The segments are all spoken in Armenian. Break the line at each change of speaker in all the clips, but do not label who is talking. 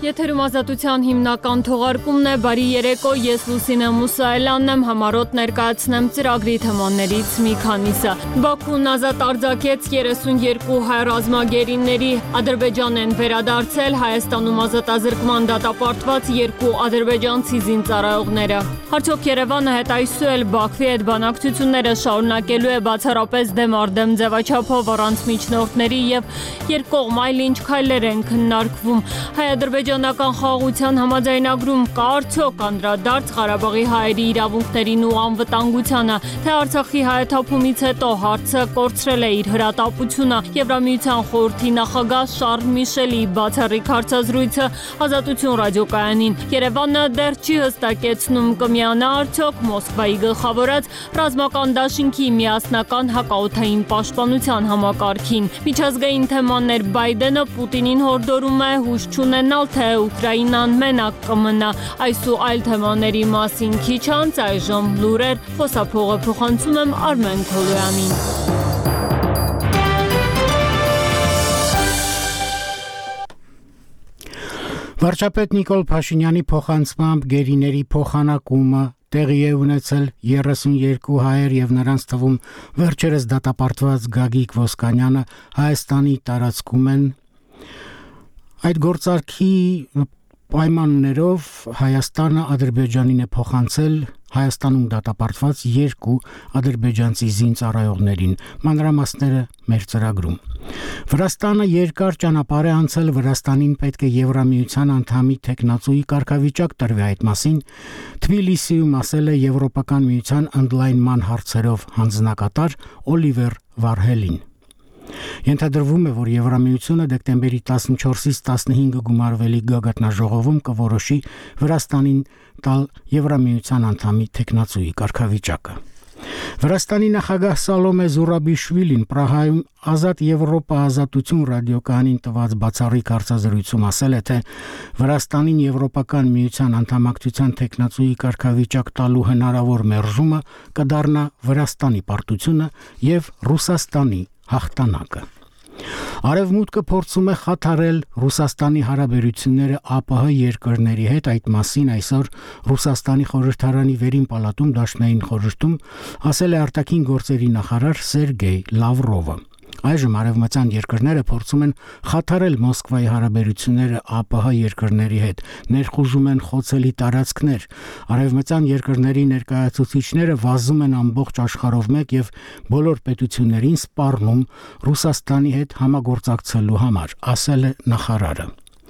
Եթերում ազատության հիմնական թողարկումն է, բարի երեկո, ես Լուսինե Մուսայելյանն եմ, համառոտ ներկայացնեմ ծրագրի թեմաներից մի քանիսը։ Բաքուն ազատ արձակեց 32 հայ ռազմագերիների, Ադրբեջան են վերադարձել Հայաստանում ազատազրկման դատապարտված 2 ադրբեջանցի զինծառայողները։ Արդյոք Երևանը հետայսու էլ Բաքվի հետ բանակցությունները շարունակելու է բացառապես դեմ առ դեմ ձևաչափով առանց միջնորդների եւ երկկողմ այլ ինչ քայլեր են քննարկվում։ Հայ-ադրբեջանական խաղաղության համաձայնագրում կա արդյոք անդրադարձ Ղարաբաղի հայերի իրավունքներին ու անվտանգությանը, թե Արցախի հայաթափումից հետո հարցը կորցրել է իր հրատապությունը։ Եվրամիության խորհրդի նախագահ Շարլ Միշելի բացառիկ հարցազրույցը Ազատություն ռադիոկայանին։ Երևանը դեռ չի հստակեցնում կմիանա արդյոք Մոսկվայի գլխավորած ռազմական դաշինքի միասնական հակաօդային պաշտպանության համակարգին։ Միջազգային թեմաներ Բայդենը Պուտինին հորդորում է հույս չունենալ, թե Ուկրաինան մենակ կմնա։ Այս ու այլ թեմաների մասին քիչ անց այժմ լուրեր, խոսափողը փոխանցում եմ Արմեն Քոլոյանին։
Վարչապետ Նիկոլ Փաշինյանի փոխանցմամբ գերիների փոխանակումը տեղի է ունեցել 32 հայեր եւ նրանց թվում վերջերս դատապարտված Գագիկ Ոսկանյանը Հայաստանի տարածքում են։ Այդ գործարքի պայմաններով Հայաստանը Ադրբեջանին է փոխանցել Հայաստանում դատապարտված 2 ադրբեջանցի զինծառայողներին, մանրամասները մեր ծրագրում։ Վրաստանը երկար ճանապարհ է անցել, Վրաստանին պետք է Եվրամիության անդամի տեխնացուի կարգավիճակ տրվի այդ մասին, Թբիլիսիում ասել է Եվրոպական միության ընդլայնման հարցերով հանձնակատար Օլիվեր Վարհելին։ Ենթադրվում է, որ Եվրամիությունը դեկտեմբերի 14-ից 15 գումարվելիք գագաթնաժողովում կորոշի Վրաստանին տալ Եվրամիության անդամի տեխնացուի կարգավիճակը։ Վրաստանի նախագահ Սալոմե Զուրաբիշվիլին Պրահայում Ազատ Եվրոպա ազատություն ռադիոկայանին տված բացառիկ հարցազրույցում ասել է, թե Վրաստանին Եվրոպական միության անդամակցության տեխնացուի կարգավիճակ տալու հնարավոր մերժումը կդառնա Վրաստանի պարտությունը եւ Ռուսաստանի հաղթանակը։ Արևմուտքը փորձում է խաթարել Ռուսաստանի հարաբերությունները ԱՊՀ երկրների հետ, այդ մասին այսօր Ռուսաստանի խորհրդարանի վերին պալատում Դաշնային խորհրդում ասել է արտաքին գործերի նախարար Սերգեյ Լավրովը։ Այժմ արևմտյան երկրները փորձում են խաթարել Մոսկվայի հարաբերությունները ԱՊՀ երկրների հետ, ներխուժում են խոցելի տարածքներ։ Արևմտյան երկրների ներկայացուցիչները վազում են ամբողջ աշխարհով մեկ եւ բոլոր պետություններին սպառնում Ռուսաստանի հետ համագործակցելու համար, ասել է նախարարը։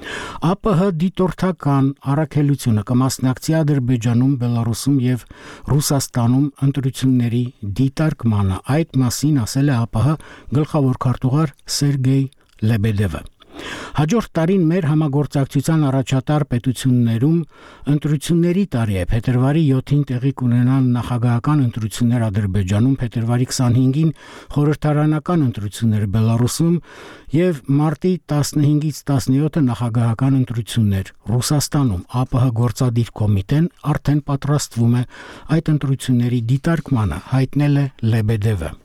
ԱՊՀ դիտորդական առաքելությունը կմասնակցի Ադրբեջանում, Բելարուսում եւ Ռուսաստանում ընտրությունների դիտարկմանը, այդ մասին ասել է ԱՊՀ գլխավոր քարտուղար Սերգեյ Լեբեդևը։ Հաջորդ տարին մեր համագործակցության առաջատար պետություններում ընտրությունների տարի է, փետրվարի 7-ին տեղի կունենան նախագահական ընտրություններ Ադրբեջանում, փետրվարի 25-ին խորհրդարանական ընտրություններ Բելարուսում եւ մարտի 15-ից 17-ը նախագահական ընտրություններ Ռուսաստանում։ ԱՊՀ գործադիր կոմիտեն արդեն պատրաստվում է այդ ընտրությունների դիտարկմանը, հայտնել է Լեբեդևը։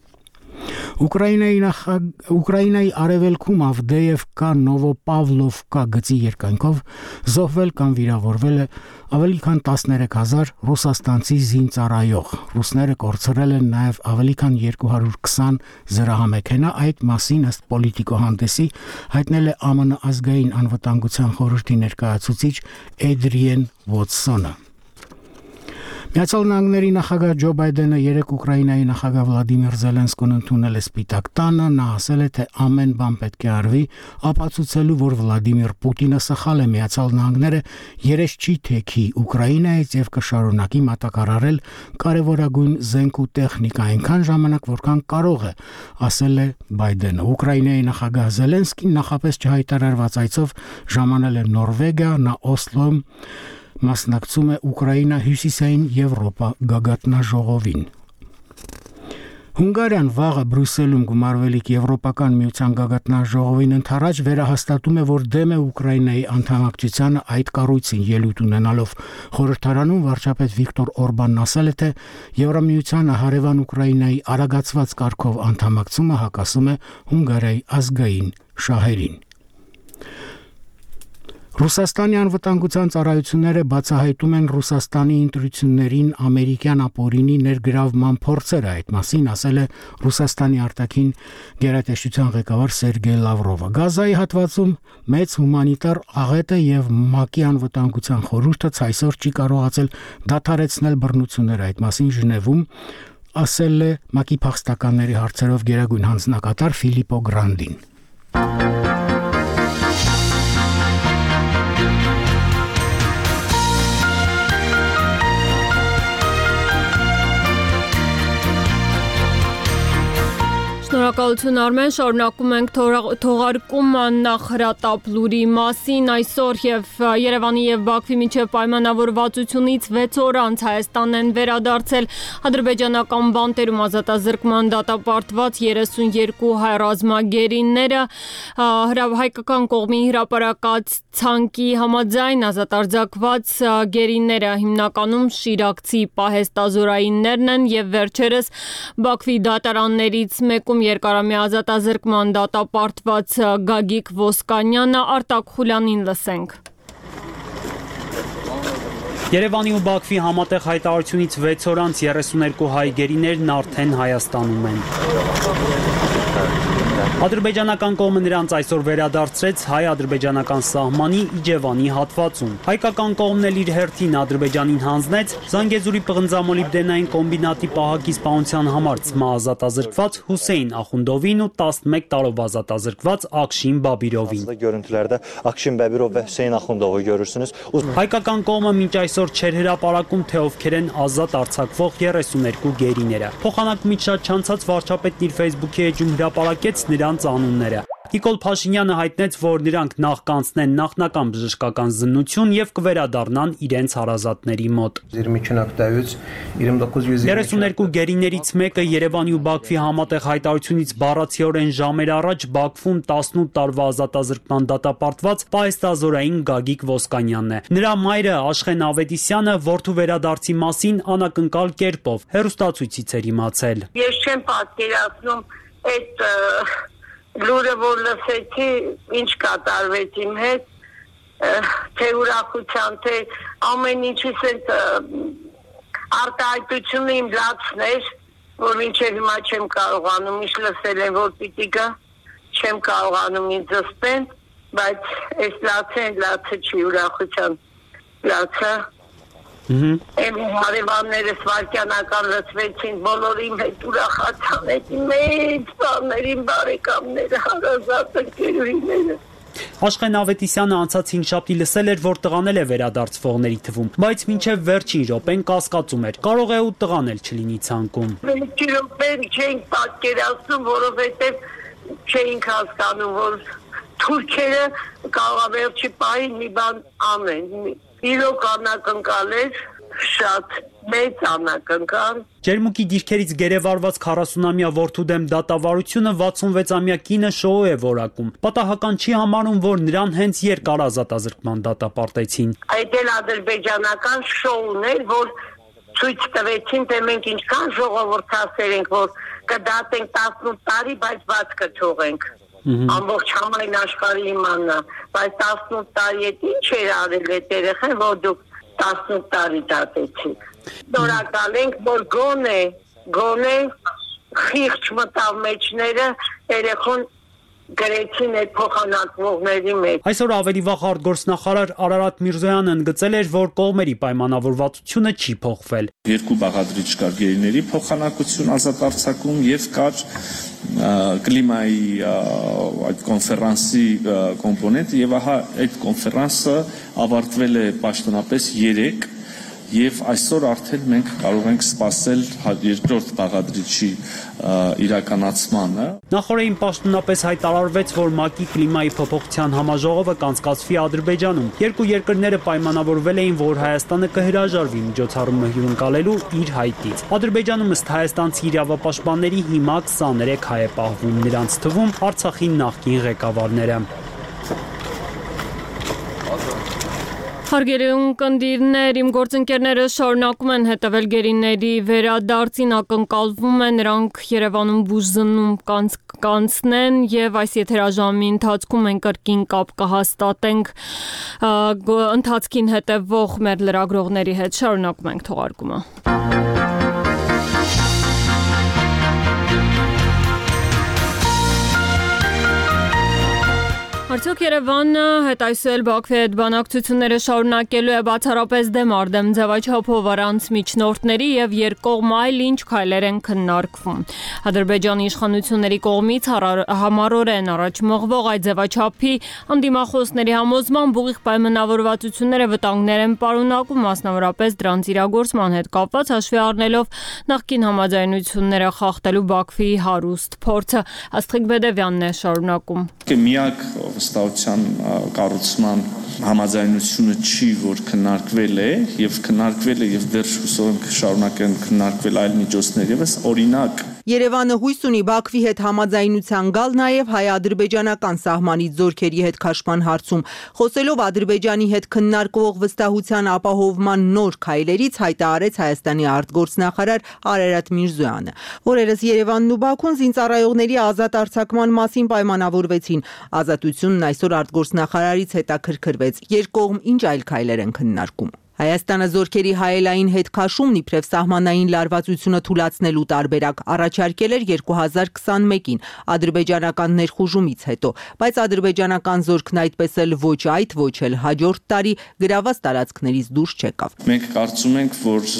Ուկրաինայի արևելքում Ավդեևկա Նովոպավլովկա գծի երկայնքով զոհվել կամ վիրավորվել է ավելի քան 13000 ռուսաստանցի զինծառայող։ Ռուսները կորցրել են նաև ավելի քան 220 զրահամեքենա, այդ մասին ըստ Պոլիտիկո հանդեսի հայտնել է ԱՄՆ ազգային անվտանգության խորհրդի ներկայացուցիչ Էդրիեն Վոտսոնը։ Միացյալ Նահանգների նախագահ Ջո Բայդենը երեկ Ուկրաինայի նախագահ Վլադիմիր Զելենսկուն ընդունել է Սպիտակ տանը, նա ասել է, թե ամեն բան պետք է արվի, ապացուցելու, որ Վլադիմիր Պուտինը սխալ է, Միացյալ Նահանգները երես չի թեքի Ուկրաինայից եւ կշարունակի մատակարարել կարևորագույն զենք ու տեխնիկա այնքան ժամանակ, որքան կարող է, ասել է Բայդենը։ Ուկրաինայի նախագահ Զելենսկին նախապես չհայտարարված այցով ժամանել է Նորվեգիա, նա Օսլոյում մասնակցում է Ուկրաինա հյուսիսային Եվրոպա գագաթնաժողովին։ Հունգարիան վաղը Բրյուսելում գումարվելիք Եվրոպական միության գագաթնաժողովին ընդառաջ վերահաստատում է, որ դեմ է Ուկրաինայի անդամակցությանը այդ կառույցին ելույթ ունենալով։ Խորհրդարանում վարչապետ Վիկտոր Օրբանն ասել է, թե Եվրամիությանը հարևան Ուկրաինայի արագացված կարգով անդամակցումը հակասում է Հունգարիայի ազգային շահերին։ Ռուսաստանի անվտանգության ծառայությունները բացահայտում են Ռուսաստանի ընտրություններին ամերիկյան ապօրինի ներգրավման փորձերը, այդ մասին ասել է Ռուսաստանի արտաքին գերատեսչության ղեկավար Սերգեյ Լավրովը։ Գազայի հատվածում մեծ հումանիտար աղետ է եւ ՄԱԿ-ի անվտանգության խորհուրդը այսօր չի կարողացել դադարեցնել բռնությունները, այդ մասին Ժնևում ասել է ՄԱԿ-ի փախստականների հարցերով գերագույն հանձնակատար Ֆիլիպպո Գրանդին։
Շնորհակալություն Արմեն, շարունակում ենք թողարկումը նախրատապ լուրի մասին այսօր եւ Երևանի եւ Բաքվի միջև պայմանավորվածությունից 6 օր անց Հայաստանն են վերադարձել ադրբեջանական բանտերում ազատազրկման դատապարտված 32 հայ ռազմագերիները հայկական կողմի հրապարակած ցանկի համաձայն ազատարձակված գերիները հիմնականում շիրակցի պահեստազորայիններն են եւ վերջերս Բաքվի դատարաններից մեկում երկարամյա ազատազրկման դատապարտված Գագիկ Ոսկանյանը Արտակ Խուլյանին լսենք։
Երևանի ու Բաքվի համատեղ հայտարարությունից 6 օր անց 32 հայ գերիներն արդեն Հայաստանում են։ Ադրբեջանական կողմը նրանց այսօր վերադարձրեց հայ-ադրբեջանական սահմանի Իջևանի հատվածում։ Հայկական կողմն էլ իր հերթին Ադրբեջանին հանձնեց Զանգեզուրի պղնձամոլիբդենային կոմբինատի պահակի սպանության համար ազատազրկված Հուսեյն Ախունդովին ու 11 տարով ազատազրկված Ակշին Բաբիրովին։
Görüntülerde Akşin Babirov ve Hüseyin Akhundov'u görürsünüz.
Հայկական կողմը մինչ այսօր չէր հրապարակում, թե ովքեր են ազատ արձակվող 32 գերիները։ Փոխանակումից շատ չանցած վարչապետն իր Facebook-ի էջում հրապարակեց նրանց անունները։ Նիկոլ Փաշինյանը հայտնեց, որ նրանք նախ կանցնեն նախնական բժշկական զննություն եւ կվերադառնան իրենց հարազատների մոտ։ 32 գերիներից մեկը Երևանի ու Բաքվի համատեղ հայտարարությունից բառացիորեն ժամեր առաջ Բաքվում 18 տարվա ազատազրկման դատապարտված պահեստազորային Գագիկ Ոսկանյանն է։ Նրա մայրը Աշխեն Ավետիսյանը որդու վերադարձի մասին անակնկալ կերպով հեռուստացույցից էր իմացել։
Ես չեմ պատկերացնում այդ լուրը, որ լսեցի, ինչ կատարվեց իմ հետ, թե ուրախության, թե ամեն ինչից այդ արտահայտությունը իմ լացն էր, որ մինչև հիմա չեմ կարողանում, ինչ լսել եմ, որ պիտի գա, չեմ կարողանում ինձ զսպեն, բայց այս լացը չի ուրախության լացը։ Եմ հարևաններս վարքյանական լծվեցին, բոլորիմ հետ ուրախացան, այդ մեծ բաներին բարեկամները, հարազատ ընկերուհիները։
Աշխեն Ավետիսյանը անցած հինգշաբթի լսել էր, որ տղան է վերադարձվողների թվում, բայց մինչև վերջին րոպեն կասկածում էր, կարող է ու տղան էլ չլինի ցանկում։
Մենք րոպեն չէինք պատկերացնում, որովհետև չէինք հասկանում, որ թուրքերը կարող է վերջի պահին մի բան անեն։ Իրոք անակնկալ էր, շատ մեծ անակնկալ։
Ջերմուկի դիրքերից գերեվարված 40-ամյա որդու դեմ դատավարությունը 66-ամյա կինը շոու է որակում։ Պատահական չի համարում, որ նրան հենց երկար ազատազրկման դատապարտեցին։
Այդ էլ ադրբեջանական շոուն էր, որ ցույց տվեցին, թե մենք ինչքան ժողովրդասեր ենք, որ կդատենք 18 տարի, բայց բաց կթողենք։ Ամբողջ համայն աշխարհի իմանա, բայց 18 տարի հետ ինչ էր արել այդ երեխան, որ դուք 18 տարի դատեցիք։ Շնորհակալ ենք, որ գոնե խիղճ մտավ մեջները երեխան գրեցին այդ փոխանակվողների մեջ։
Այսօր ավելի վաղ արտգործնախարար Արարատ Միրզոյանը ընդգծել էր, որ կողմերի պայմանավորվածությունը չի փոխվել։
Երկու բաղադրիչ կար գերիների փոխանակություն ազատ արձակում եւ կար կլիմայի այդ կոնֆերանսի կոմպոնենտ եւ ահա այդ կոնֆերանսը ավարտվել է պաշտոնապես 3 եւ այսօր արդեն մենք կարող ենք սպասել երկրորդ բաղադրիչի իրականացմանը։
Նախորդին պաշտոնապես հայտարարվեց, որ ՄԱԿ-ի կլիմայի փոփոխության համաժողովը կանցկացվի Ադրբեջանում։ Երկու երկրները պայմանավորվել էին, որ Հայաստանը կհրաժարվի միջոցառումը հյուրընկալելու իր հայտից։ Ադրբեջանում ըստ հայաստանցի իրավապաշտպանների հիմա 23 հայ է պահվում, նրանց թվում Արցախի նախկին ղեկավարները։
Հարգելի ունկնդիրներ, իմ գործընկերները շարունակում են հետևել գերիների վերադարձին, ակնկալվում է նրանք Երևանում բուժզննում կանցնեն եւ այս եթերաժամի ընթացքում մենք կրկին կապ կհաստատենք ընթացքին հետևող մեր լրագրողների հետ, շարունակում ենք թողարկումը։ Արդյոք Երևանը հետայսել Բաքվի հետ բանակցությունները շարունակելու է բացառապես դեմ արդեմ ձևաչափով առանց միջնորդների եւ երկկողմ այլ ինչ քայլեր են քննարկվում։ Ադրբեջանի իշխանությունների կողմից համառորեն առաջ մղվող այդ ձևաչափի անդիմախոսների համոզմամբ ուղիղ պայմանավորվածությունները վտանգներ են պարունակում, մասնավորապես դրանց իրագործման հետ կապված հաշվի առնելով նախկին համաձայնությունները խախտելու Բաքվի հարուստ փորձը։ Աստղիկ Բեդևյանն է շարունակում։
Միակ վստահության կառուցման համաձայնությունը չի, որ քննարկվել է եւ դեռ հուսով ենք շարունակեն քննարկվել այլ միջոցներ եւս, օրինակ
Երևանը հույս ունի Բաքվի հետ համաձայնության գալ նաև հայ-ադրբեջանական սահմանից զորքերի հետ քաշման հարցում։ Խոսելով Ադրբեջանի հետ քննարկվող վստահության ապահովման նոր քայլերից հայտարարեց Հայաստանի արտգործնախարար Արարատ Միրզոյանը։ Օրերս Երևանն ու Բաքուն զինծառայողների ազատ արձակման մասին պայմանավորվեցին։ Ազատությունն այսօր արտգործնախարարից հետաքրքրվեց։ Երկկողմ ինչ այլ քայլեր են քննարկում։ Հայաստանը զորքերի հայելային հետ քաշումն իբրև սահմանային լարվածությունը թույլատնելու տարբերակ առաջարկել էր 2021-ին ադրբեջանական ներխուժումից հետո, բայց ադրբեջանական զորքն այդպես էլ ոչ այդ, ոչ էլ հաջորդ տարի գրաված տարածքներից դուրս չեկավ։
Մենք կարծում ենք, որ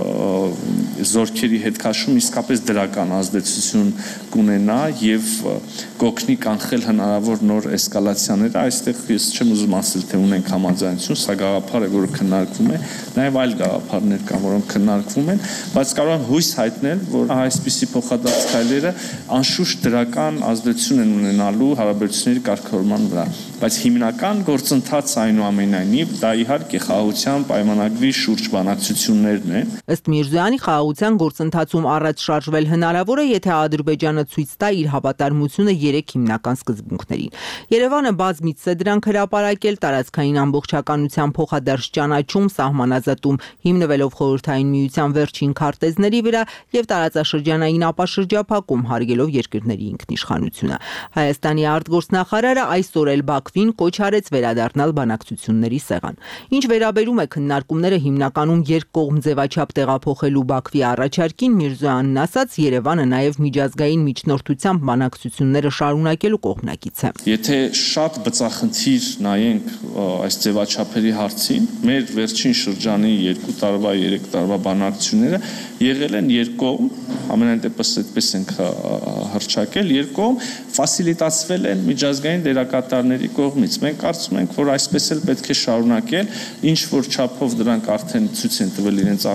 զորքերի հետ քաշումն իսկապես դրական ազդեցություն կունենա եւ կօգնի կանխել հնարավոր նոր էսկալացիաները։ Այստեղ ես չեմ ուզում ասել, թե ունենք համաձայնություն, սա գաղափար է, որը քննարկվում է, նաև այլ գաղափարներ կան, որոնք քննարկվում են, բայց կարող եմ հույս հայտնել, որ այսպիսի փոխադարձ քայլերը անշուշտ դրական ազդեցություն են ունենալու հարաբերությունների կարգավորման վրա, բայց հիմնական գործընթացը այնուամենայնիվ դա իհարկե խաղաղության պայմանագրի շուրջ բանակցություններն են։
Ըստ Միրզոյանի խաղաղության գործընթացում առաջ շարժվել հնարավոր է, եթե Ադրբեջանը ցույց տա իր հավատարմությունը 3 հիմնական սկզբունքներին։ Երևանը բազմիցս է դրանք հրապարակել տարածքային ամբողջականության փոխադարձ ճանաչում, սահմանազատում, հիմնվելով Խորհրդային Միության վերջին քարտեզների վրա եւ տարածաշրջանային ապաշրջափակում, հարգելով երկրների ինքնիշխանությունը։ Հայաստանի արտգործնախարարը այսօր էլ Բաքվին կոչ արեց վերադառնալ բանակցությունների սեղան։ Ինչ վերաբերում է քննարկումները հիմնականում երկկողմ ձևաչափ տեղափոխելու Բաքվի առաջարկին, Միրզոյանն ասաց, Երևանը նաեւ միջազգային միջնորդությամբ բանակցությունները շարունակելու կողմնակից է։
Եթե շատ բծախնդիր նայենք այս ձևաչափերի հարցին, մեր վերջին շրջանի 2 տարվա, 3 տարվա բանակցությունները եղել են երկկողմ, ամենայն դեպս այդպես ենք հռչակել, երկկողմ ֆասիլիտացվել են միջազգային դերակատարների կողմից։ Մենք կարծում ենք, որ այսպես էլ պետք է շարունակել, ինչ որ չափով դրանք արդեն ցույց են տվել իրենց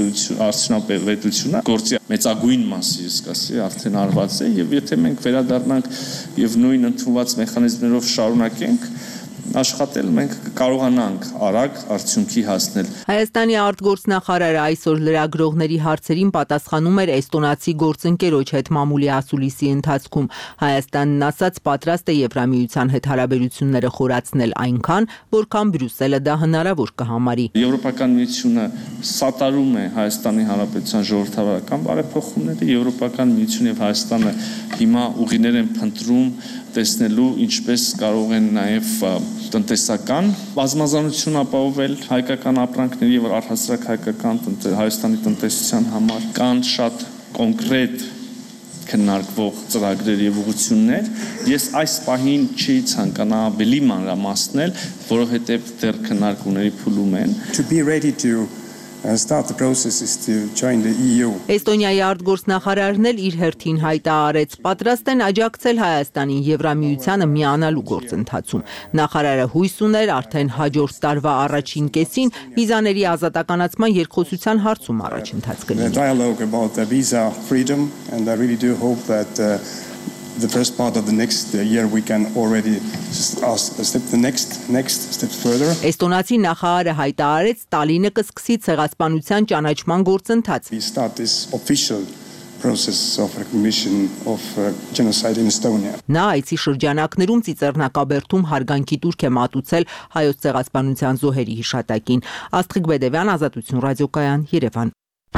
արդյունավետությունը, գործի մեծագույն մասի, ես կասեի, արդեն արված է, եւ եթե մենք վերադառնանք եւ նույն ընդունված մեխանիզմներով շարունակենք աշխատել, մենք կարողանանք արագ արդյունքի հասնել։
Հայաստանի արտգործնախարարը այսօր լրագրողների հարցերին պատասխանում էր էստոնացի գործընկերոջ հետ մամուլի ասուլիսի ընթացքում։ Հայաստանն ասաց պատրաստ է Եվրամիության հետ հարաբերությունները խորացնել այնքան, որքան Բրյուսելը դա հնարավոր կհամարի։
Եվրոպական միությունը սատարում է Հայաստանի Հանրապետության ժողովրդավարական բարեփոխումները, Եվրոպական միությունը եւ Հայաստանը հիմա ուղիներ են փնտրում տեսնելու ինչպես կարող են նաև տնտեսական բազմազանություն ապահովել հայկական ապրանքների եւ առհասարակ հայկական Հայաստանի տնտեսության համար կան շատ կոնկրետ քննարկվող ծրագրեր եւ ուղղություններ ես այս պահին չի ցանկանա ավելի մանրամասնել որովհետեւ դեռ քննարկումների փուլում են
to be ready to start the processes to join the EU.
Էստոնիայի արտգործնախարարն էլ իր հերթին հայտարարեց պատրաստ են աջակցել Հայաստանին Եվրամիությանը միանալու գործընթացում։ Նախարարը հույս ուներ արդեն հաջորդ տարվա առաջին կեսին վիզաների ազատականացման երկխոսության հարցում առաջընթաց կլինի։
The dialogue about the visa freedom and I really do hope that the first part of the next year we can already step the next step further.
Էստոնացի նախարարը հայտարարեց Տալինը կսկսի ցեղասպանության ճանաչման գործընթաց։
We start this official process of recognition of genocide in Estonia.
Նա այցի շրջանակներում Ծիծեռնակաբերդում հարգանքի տուրք է մատուցել հայոց ցեղասպանության զոհերի հիշատակին։ Աստղիկ Բեդևյան, Ազատություն ռադիոկայան, Երևան։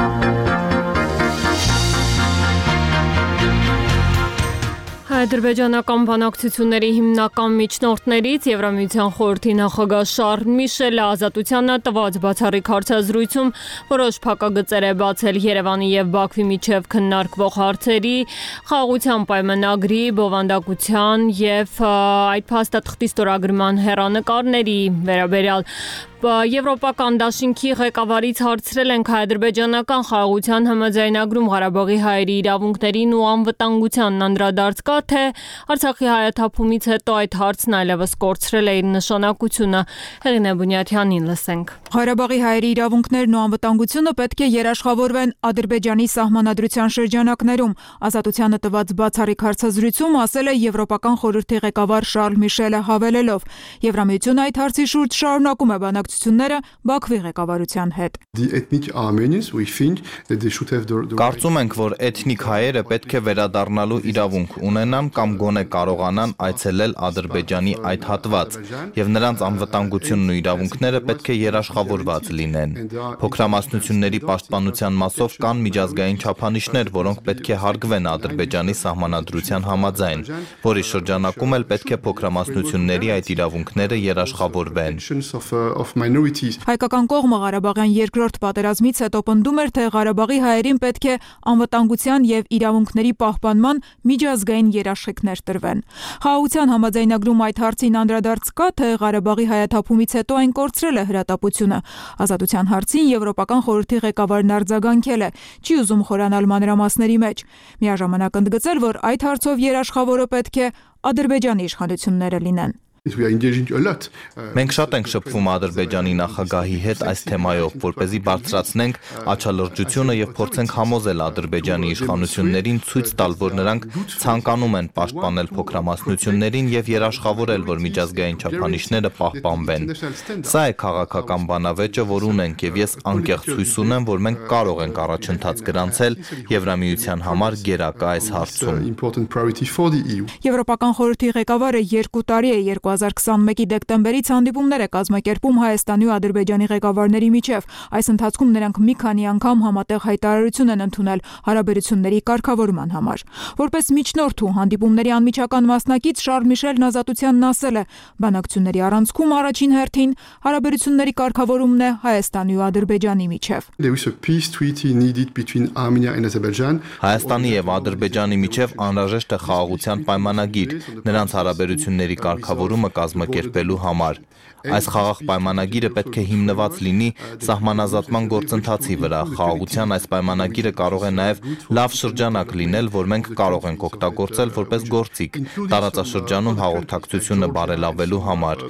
Ադրբեջանական բանակցությունների հիմնական միջնորդներից Եվրամիության խորհրդի նախագահ Շարլ Միշելը Ազատությանը տված բացառիկ հարցազրույցում որոշ փակագծեր է բացել Երևանի եւ Բաքվի միջև քննարկվող հարցերի, խաղաղության պայմանագրի, բովանդակության եւ այդ փաստաթղթի ստորագրման հեռանկարների վերաբերյալ Եվրոպական դաշինքի ղեկավարից հարցրել ենք հայ-ադրբեջանական խաղաղության համաձայնագրում Ղարաբաղի հայերի իրավունքներին ու անվտանգությանն անդրադարձ կա, թե Արցախի հայաթափումից հետո այդ հարցն այլևս կորցրել է իր նշանակությունը։ Հեղինե Բունյաթյանին լսենք։
Ղարաբաղի հայերի իրավունքներն ու անվտանգությունը պետք է երաշխավորվեն Ադրբեջանի սահմանադրության շրջանակներում։ Ազատությանը տված բացառիկ հարցազրույցում ասել է Եվրոպական խորհրդի ղեկավար Շարլ Միշելը հավելելով. Եվրամիությունը այդ հարցի շուրջ շարունակում է բանակցությունները Բաքվի ղեկավարության հետ։
Կարծում ենք, որ էթնիկ հայերը պետք է վերադառնալու իրավունք ունենան կամ գոնե կարողանան այցելել Ադրբեջանի այդ հատված, եւ նրանց անվտանգությունն ու իրավունքները պետք է երաշխավորված լինեն։ Փոքրամասնությունների պաշտպանության մասով կան միջազգային չափանիշներ, որոնք պետք է հարգվեն Ադրբեջանի սահմանադրության համաձայն, որի շրջանակում էլ պետք է փոքրամասնությունների այդ իրավունքները երաշխավորվեն։
Հայկական կողմը Ղարաբաղյան երկրորդ պատերազմից հետո պնդում էր, թե Ղարաբաղի հայերին պետք է անվտանգության եւ իրավունքների պահպանման միջազգային երաշխիքներ տրվեն։ Խաղաղության համաձայնագրում այդ հարցին անդրադարձ կա, թե Ղարաբաղի հայաթափումից հետո այն կորցրել է հրատապությունը։ Ազատության հարցին Եվրոպական խորհրդի ղեկավարն արձագանքել է, չի ուզում խորանալ մանրամասների մեջ։ Միաժամանակ ընդգծել, որ այդ հարցով երաշխավորը պետք է Ադրբեջանի իշխանությունները լինեն։
Մենք շատ ենք շփվում Ադրբեջանի նախագահի հետ այս թեմայով, որպեսզի բարձրացնենք աչալրջությունը եւ փորձենք համոզել Ադրբեջանի իշխանություններին ցույց տալ, որ նրանք ցանկանում են պաշտպանել փոքրամասնություններին եւ երաշխավորել, որ միջազգային չափանիշները պահպանվեն։ Սա է քաղաքական բանավեճը, որ ունենք, եւ ես անկեղծ հույս ունեմ, որ մենք կարող ենք առաջընթաց գրանցել Եվրամիության համար գերակա այս հարցում։
Եվրոպական խորհրդի ղեկավարը 2 տարի է 2021-ի դեկտեմբերից հանդիպումներ է կազմակերպում Հայաստանի ու Ադրբեջանի ղեկավարների միջև։ Այս ընթացքում նրանք մի քանի անգամ համատեղ հայտարարություն են ընդունել հարաբերությունների կարգավորման համար։ Որպես միջնորդ ու հանդիպումների անմիջական մասնակից Շարլ Միշելն Ազատությանն ասել է. բանակցությունների առանցքում առաջին հերթին հարաբերությունների կարգավորումն է Հայաստանի ու Ադրբեջանի միջև։
Հայաստանի եւ Ադրբեջանի միջև անհրաժեշտ է խաղաղության պայմանագիր, նրանց հարաբերությունների կարգավորումը կազմակերպելու համար։ Այս խաղաղ պայմանագիրը պետք է հիմնված լինի սահմանազատման գործընթացի վրա։ Խաղաղության այս պայմանագիրը կարող է նաև լավ շրջանակ լինել, որ մենք կարող ենք օգտագործել որպես գործիք տարածաշրջանում հաղորդակցությունը բարելավելու համար։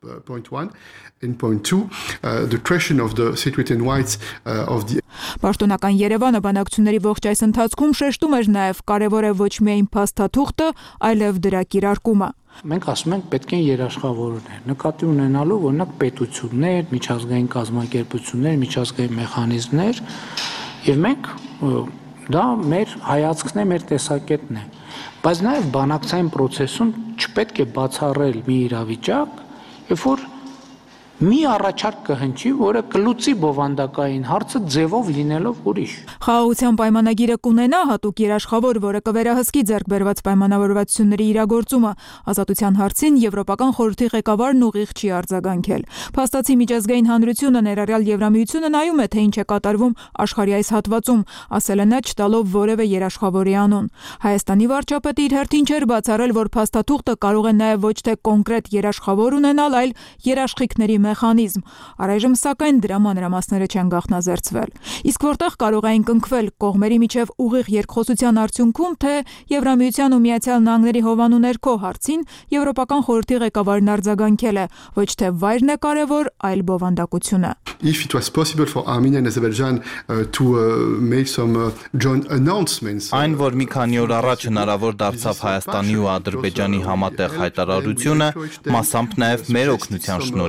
Պաշտոնական Երևանը բանակցությունների ողջ այս ընթացքում շեշտում էր նաև կարևոր է ոչ միայն փաստաթուղթը, այլև դրա կիրարկումը։
Մենք ասում ենք պետք են երաշխավորներ, նկատի ունենալով օրինակ պետություններ, միջազգային կազմակերպություններ, միջազգային մեխանիզմներ, եւ մենք դա մեր հայացքն է, մեր տեսակետն է։ Բայց նաեւ բանակցային process-ում չպետք է բացառել մի իրավիճակ, երբ որ մի առաջարկ կհնչի, որը կլուծի բովանդակային հարցը ձևով լինելով ուրիշ։
Խաղաղության պայմանագիրը կունենա հատուկ երաշխավոր, որը կվերահսկի ձեռք բերված պայմանավորվածությունների իրագործումը։ Ազատության հարցին Եվրոպական խորհրդի ղեկավարն ուղիղ չի արձագանքել։ Փաստացի միջազգային հանրությունը ներառյալ Եվրամիությունը նայում է, թե ինչ է կատարվում աշխարհի այս հատվածում, ասել է նա չտալով որևէ երաշխավորի անուն։ Հայաստանի վարչապետը իր հերթին չէր բացառել, որ փաստաթուղթը կարող է նաև ոչ թե կոնկրետ երաշխավոր ունենալ, այլ երաշխիքների մեխանիզմ։ Առայժմ սակայն դրա մանրամասները չեն գաղտնազերծվել։ Իսկ որտեղ կարող էին կնքվել կողմերի միջև ուղիղ երկխոսության արդյունքում, թե Եվրամիության ու Միացյալ Նահանգների հովանու ներքո հարցին Եվրոպական խորհրդի ղեկավարն արձագանքել է. ոչ թե վայրն է կարևոր, այլ բովանդակությունը։
If it was possible for Armenia and Azerbaijan to make some joint announcements.
Այն, որ մի քանի օր առաջ հնարավոր դարձավ Հայաստանի ու Ադրբեջանի համատեղ հայտարարությունը, մասամբ նաև մեր օգնության շնորհիվ է,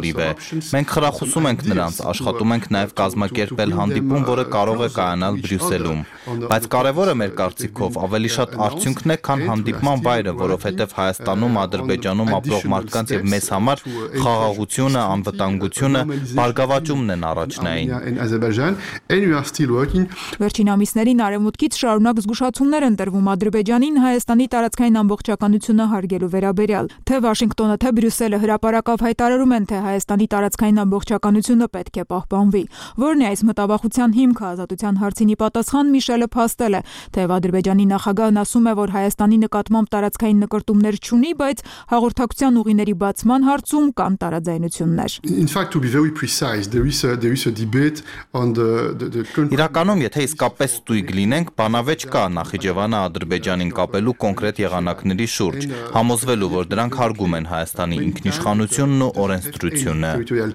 Մենք խրախուսում ենք նրանց, աշխատում ենք նաև կազմակերպել հանդիպում, որը կարող է կայանալ Բրյուսելում, բայց կարևորը մեր կարծիքով ավելի շատ արդյունքն է, քան հանդիպման վայրը, որովհետև Հայաստանում, Ադրբեջանում ապրող մարդկանց եւ մեզ համար խաղաղությունը, անվտանգությունը, բարգավաճումն են առաջնային։
Վերջին ամիսներին արևմուտքից շարունակ զգուշացումներ են տրվում Ադրբեջանին Հայաստանի տարածքային ամբողջականությունը հարգելու վերաբերյալ։ Թե Վաշինգտոնը, թե Բրյուսելը հրապարակավ հայտարարում են, թե Հայաստանի տարածքային ամբողջականությունը պետք է պահպանվի։ Որն է այս մտավախության հիմքը, ազատության հարցին ի պատասխան Միշելը փաստել է, թեև Ադրբեջանի նախագահն ասում է, որ Հայաստանի նկատմամբ տարածքային նկրտումներ չունի, բայց հաղորդակցության ուղիների բացման հարցում կան տարաձայնություններ։
Իրականում, եթե իսկապես ստույգ լինենք, բանավեճ կա Նախիջևանը Ադրբեջանին կապելու կոնկրետ եղանակների շուրջ, համոզվելու, որ դրանք հարգում են Հայաստանի ինքնիշխանությունն ու օրենսդրությունը։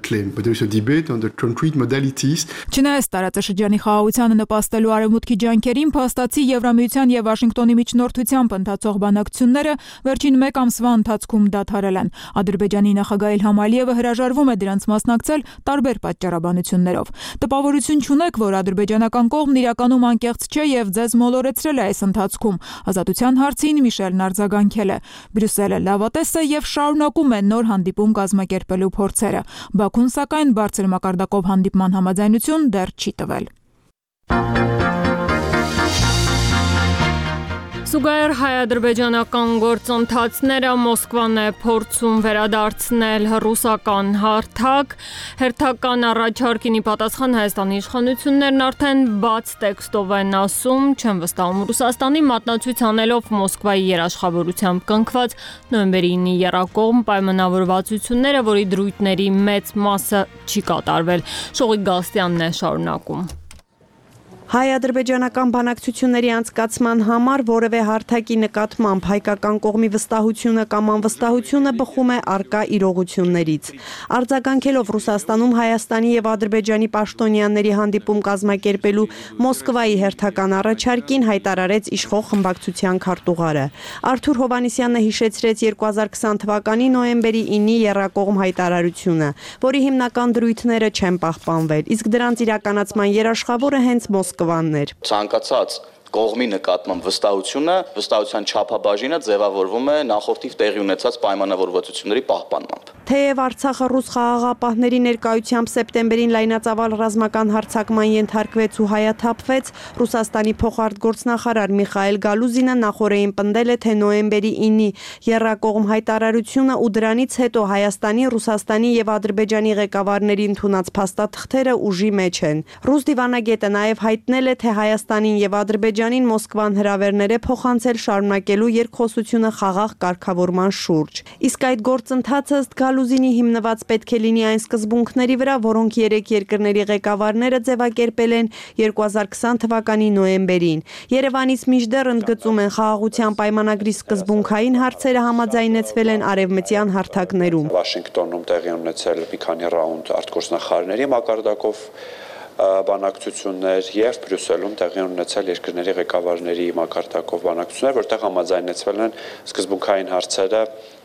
Չնայած տարածաշրջանի խաղաղությանը նպաստելու արևմուտքի ջանքերին, փաստացի Եվրամիության եւ Վաշինգտոնի միջնորդությամբ ընթացող բանակցությունները վերջին մեկ ամսվա ընթացքում դադարել են։ Ադրբեջանի նախագահ Իլհամ Ալիևը հրաժարվում է դրանց մասնակցել տարբեր պատճառաբանություններով։ Տպավորություն չունեք, որ ադրբեջանական կողմն իրականում անկեղծ չէ եւ ձեզ մոլորեցրել է այս ընթացքում։ Ազատության հարցին Միշելն արձագանքել է. Բրյուսելը լավատես է եւ շարունակում է նոր հանդիպում կազմակերպելու փորձերը։ Բաքուն սակայն բարձր մակարդակով հանդիպման համաձայնություն դեռ չի տվել։
Զուգահեռ հայ-ադրբեջանական գործընթացները Մոսկվան է փորձում վերադարձնել ռուսական հարթակ։ Հերթական առաջարկին ի պատասխան Հայաստանի իշխանություններն արդեն բաց տեքստով են ասում, չեն վստահում Ռուսաստանի մատնացույց անելով Մոսկվայի երաշխավորությամբ կնքված նոյեմբերի 9-ի եռակողմ պայմանավորվածությունները, որի դրույթների մեծ մասը չի կատարվել։ Շողիկ Գալստյանն է շարունակում։
Հայ-ադրբեջանական բանակցությունների անցկացման համար որևէ հարթակի նկատմամբ հայկական կողմի վստահությունը կամ անվստահությունը բխում է առկա իրողություններից։ Արձագանքելով Ռուսաստանում Հայաստանի եւ Ադրբեջանի պաշտոնյաների հանդիպում կազմակերպելու Մոսկվայի հերթական առաջարկին հայտարարեց իշխող խմբակցության քարտուղարը։ Արթուր Հովհաննիսյանը հիշեցրեց 2020 թվականի նոյեմբերի 9-ի եռակողմ հայտարարությունը, որի հիմնական դրույթները չեն պահպանվել, իսկ դրանց իրականացման երաշխավորը հենց Մոսկվանն էր։
Ցանկացած կողմի նկատմամբ վստահության չափաբաժինը ձևավորվում է նախորդիվ տեղի ունեցած պայմանավորվածությունների պահպանմամբ։
Թեև Արցախը ռուս խաղաղապահների ներկայությամբ սեպտեմբերին լայնածավալ ռազմական հարձակման ենթարկվեց ու հայաթափվեց, Ռուսաստանի փոխարտգործնախարար Միխայել Գալուզինը նախորդին պնդել է, թե նոյեմբերի 9-ի եռակողմ հայտարարությունը ու դրանից հետո Հայաստանի, Ռուսաստանի եւ Ադրբեջանի ղեկավարների ընդունած փաստաթղթերը ուժի մեջ են։ Ռուս դիվանագետը նաև հայտնել է, թե Հայաստանին եւ Ադրբեջանին Մոսկվան հրավերներ է փոխանցել շարունակելու երկխոսությունը խաղաղ կարգավորման շուրջ։ Իսկ այդ գործընթացը ըստ Գալուզինի հիմնված պետք է լինի այն սկզբունքների վրա, որոնք երեք երկրների ղեկավարները ձևակերպել են 2020 թվականի նոյեմբերին։ Երևանից մինչդեռ ընդգծում են խաղաղության պայմանագրի սկզբունքային հարցերը համաձայնեցվել են արևմտյան հարթակներում։
Վաշինգտոնում տեղի ունեցել մի քանի ռաունդ արտգործնախարարների մակարդակով բանակցություններ եւ Բրյուսելում տեղի ունեցել երկրների ղեկավարների մակարդակով բանակցություններ, որտեղ համաձայնեցվել են սկզբունքային հարցերը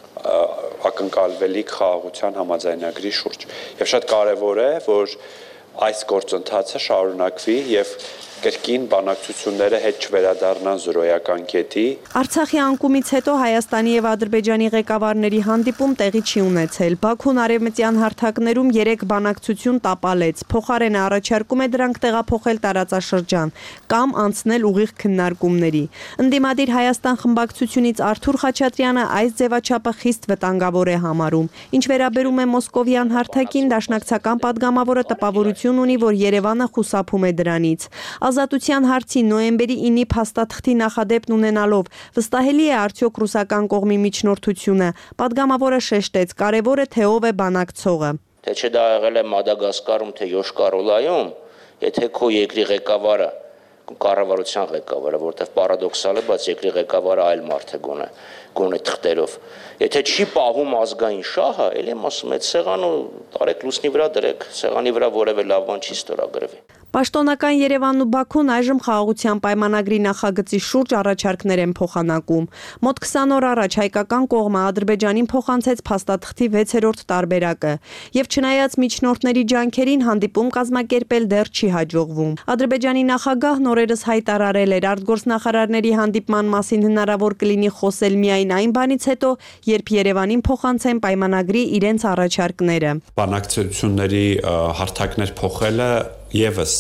ակնկալվելիք խաղաղության համաձայնագրի շուրջ։ Եվ շատ կարևոր է, որ այս գործընթացը շարունակվի եւ կրկին բանակցությունները հետ չվերադառնան զրոյական կետի։
Արցախի անկումից հետո Հայաստանի եւ Ադրբեջանի ղեկավարների հանդիպում տեղի չի ունեցել։ Բաքուն արևմտյան հարթակներում 3 բանակցություն տապալեց։ Փոխարենը առաջարկում է դրանք տեղափոխել տարածաշրջան կամ անցնել ուղիղ քննարկումների։ Ընդդիմադիր Հայաստան խմբակցությունից Արթուր Խաչատրյանը այս ձևաչափը խիստ վտանգավոր է համարում։ Ինչ վերաբերում է մոսկովյան հարթակին, դաշնակցական падգամավորը տպավորություն ունի, որ Երևանը խուսափում է դրանից։ Ազատության հարցի նոյեմբերի 9-ի փաստաթղթի նախադեպն ունենալով վստահելի է արդյոք ռուսական կողմի միջնորդությունը։ Պատգամավորը շեշտեց, կարևոր է թե ով է բանակցողը։
Թե չէ դա եղել է Մադագասկարում, թե Յոշկար-Օլայում, եթե քո երկրի ղեկավարը, կառավարության ղեկավարը, որտեղ պարադոքսալ է, բայց երկրի ղեկավարը այլ մարդ է գոնե թղթերով։ Եթե չի պահում ազգային շահը, ել եմ ասում, այդ սեղանը տարեք լուսնի վրա դրեք, սեղանի վրա որևէ լավ բան չի ստորագրվի։
Պաշտոնական Երևանն ու Բաքուն այժմ խաղաղության պայմանագրի նախագծի շուրջ առաջարկներ են փոխանակում։ Մոտ 20 օր առաջ հայկական կողմը Ադրբեջանին փոխանցեց փաստաթղթի 6-րդ տարբերակը, եւ չնայած միջնորդների ջանքերին հանդիպում կազմակերպել դեռ չի հաջողվում։ Ադրբեջանի նախագահն օրերս հայտարարել էր, արտգործնախարարների հանդիպման մասին հնարավոր կլինի խոսել միայն այն բանից հետո, երբ Երևանին փոխանցեն պայմանագրի իրենց առաջարկները։
Բանակցությունների հարթակներ փոխելը Եվս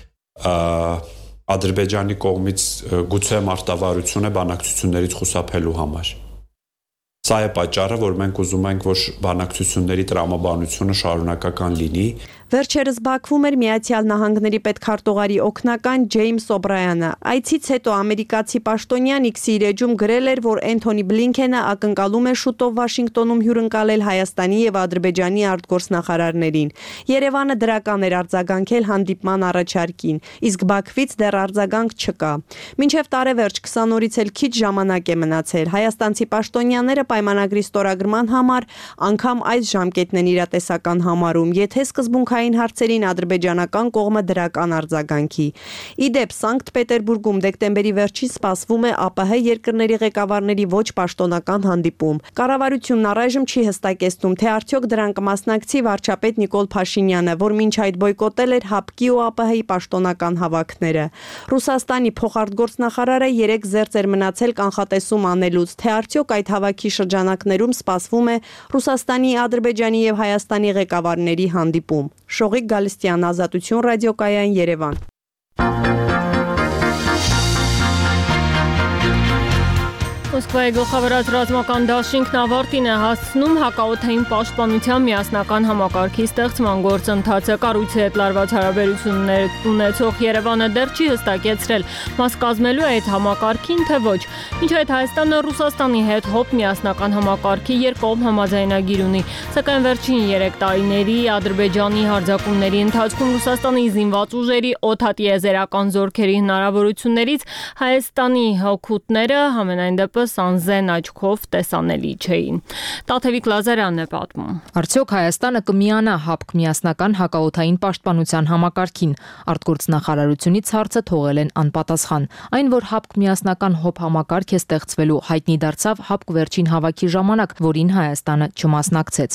Ադրբեջանի կողմից գուցե մարտավարություն է բանակցություններից խուսափելու համար։ Սա է պատճառը, որ մենք ուզում ենք, որ բանակցությունների տրամաբանությունը շարունակական լինի։
Վերջերս Բաքվում էր Միացյալ Նահանգների պետքարտուղարի օգնական Ջեյմս Օբրայանը։ Այցից հետո ամերիկացի պաշտոնյան X-ի իր էջում գրել էր, որ Էնթոնի Բլինքենը ակնկալում է շուտով Վաշինգտոնում հյուրընկալել Հայաստանի եւ Ադրբեջանի արտգործնախարարներին։ Երևանը դրական էր արձագանքել հանդիպման առաջարկին, իսկ Բաքվից դեռ արձագանք չկա։ Մինչև տարեվերջ 20 օրից էլ քիչ ժամանակ է մնացել։ Հայաստանցի պաշտոնյաները պայմանագրի ստորագրման համար անգամ այս ժամկետն են իրատեսական համարում, եթե սկզբունքային հարցերին ադրբեջանական կողմը դրական արձագանքի։ Իդեպ Սանկտ Պետերբուրգում դեկտեմբերի վերջին սպասվում է ԱՊՀ երկրների ղեկավարների ոչ պաշտոնական հանդիպում։ Կառավարությունն առայժմ չի հստակեցնում, թե արդյոք դրան կմասնակցի վարչապետ Նիկոլ Փաշինյանը, որ մինչ այդ բոյկոտել էր ՀԱՊԿ-ի ու ԱՊՀ-ի պաշտոնական հավաքները։ Ռուսաստանի փոխարտգործնախարարը 3 զերծ էր մնացել կանխատեսում անելուց, թե արդյոք այդ հավաքի շրջանակներում սպասվում է Ռուսաստանի, Ադրբեջանի եւ Հայաստանի ղեկավարների հանդիպում։ Շողիկ Գալստյան, Ազատություն ռադիոկայան, Երևան։
Մոսկվայի գլխավորած ռազմական դաշինքն ավարտին է հասցնում հակաօդային պաշտպանության միասնական համակարգի ստեղծման գործընթացը։ Կառույցի հետ լարված հարաբերություններ ունեցող Երևանը դեռ չի հստակեցրել մաս կազմելու է այդ համակարգին, թե ոչ։ Մինչ այդ Հայաստանը Ռուսաստանի հետ ՀՕՊ միասնական համակարգի երկկողմ համաձայնագիր ունի, սակայն վերջին 3 տարիների Ադրբեջանի հարձակումների ընթացքում Ռուսաստանի զինված ուժերի օդատիեզերական զորքերի հնարավորություններից Հայաստանի հօգուտները համենայն դեպս անզեն աչքով տեսանելի չէին։ Տաթևիկ Լազարյանն է պատմում։
Արդյոք Հայաստանը կմիանա ՀԱՊԿ միասնական հակաօդային պաշտպանության համակարգին։ Արտգործնախարարությունից հարցը թողել են անպատասխան։ Այն, որ ՀԱՊԿ միասնական ՀՕՊ համակարգ է ստեղծվելու, հայտնի դարձավ ՀԱՊԿ վերջին հավաքի ժամանակ, որին Հայաստանը չմասնակցեց։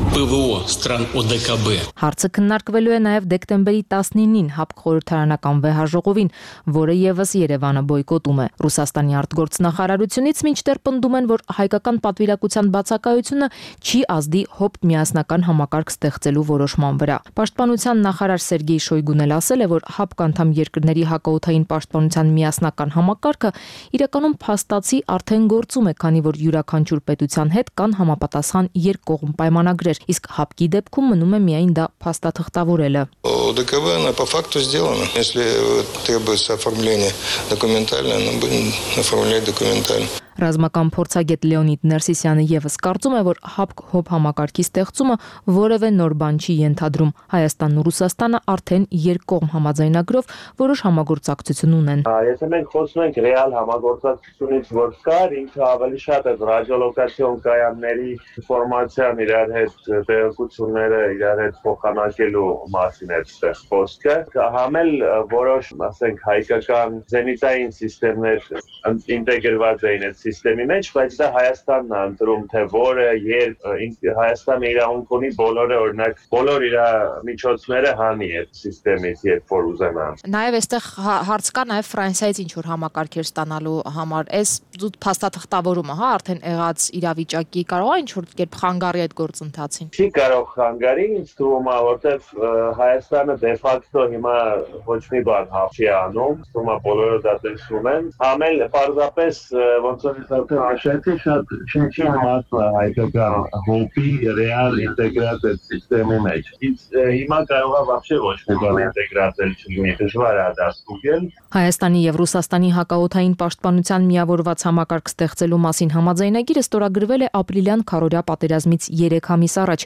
Հարցը քննարկվելու է նաև դեկտեմբերի 19-ին ՀԱՊԿ խորհրդարանական վեհաժողովին, որը եւս Երևանը բոյկոտում է։ Ռուսաստանի արտգործնախարարությունից մինչդեռ պնդում են, որ հայկական պատվիրակության բացակայությունը չի ազդի ՀՕՊ միասնական համակարգ ստեղծելու որոշման վրա։ Պաշտպանության նախարար Սերգեյ Շոյգուն էլ ասել է, որ ՀԱՊԿ անդամ երկրների հակաօդային պաշտպանության միասնական համակարգը իրականում փաստացի արդեն գործում է, քանի որ յուրաքանչյուր պետության հետ կան համապատասխան երկկողմ պայմանագրեր, իսկ ՀԱՊԿ-ի դեպքում մնում է միայն դա փաստաթղթավորելը։
ОДКБ она по факту сделана. Если требуется оформление документально, оно будем оформлять документально.
Ռազմական փորձագետ Լեոնիդ Ներսիսյանը եւս կարծում է, որ ՀԱՊԿ-ՀՕՊ համակարգի ստեղծումը որևէ նոր բան չի ենթադրում։ Հայաստանն ու Ռուսաստանը արդեն երկկողմ համաձայնագրով որոշ համագործակցություն ունեն։
Եթե մենք խոսում ենք ռեալ համագործակցությունից, որ կար, ինքը ավելի շատ է ռադիոլոկացիոն կայանների ինֆորմացիան իրար հետ տեղեկությունները իրար հետ փոխանակելու մասին է այստեղ խոսքը։ Համել որոշ, ասենք, հայկական զենիտային սիստեմներ ինտեգրված էին այդ սիստեմի մեջ, բայց դա Հայաստանն է ընտրում, թե որը, երբ Հայաստանը իրավունք ունի բոլորը, օրինակ, բոլոր իր միջոցները հանի այդ սիստեմից, երբ որ ուզենա։
Նաև այստեղ հարց կա նաև Ֆրանսիայից ինչ որ համակարգեր ստանալու համար։ Այս փաստաթղթավորումը, հա, արդեն եղած իրավիճակի կարող է ինչ որ կերպ խանգարի այդ գործընթացին։
Չի կարող խանգարի, ինձ թվում է, որտեվ Հայաստանը դե ֆակտո հիմա ոչ մի բան չի անում, թվում է բոլորը դա տեսնում են։ Համել պարզապես ոնց որ ասեցի շատ չի համացա հայկական ՀՕՊ-ի ռեալ ինտեգրացիա սիստեմի մեջ։ Հիմա կարող է вообще ոչ մի բան ինտեգրացել չլինի, դժվար է դա ստուգել։
Հայաստանի եւ Ռուսաստանի հակաօդային պաշտպանության միավորված համակարգ ստեղծելու մասին համաձայնագիրը ստորագրվել է ապրիլյան քարորյա պատերազմից 3 ամիս առաջ,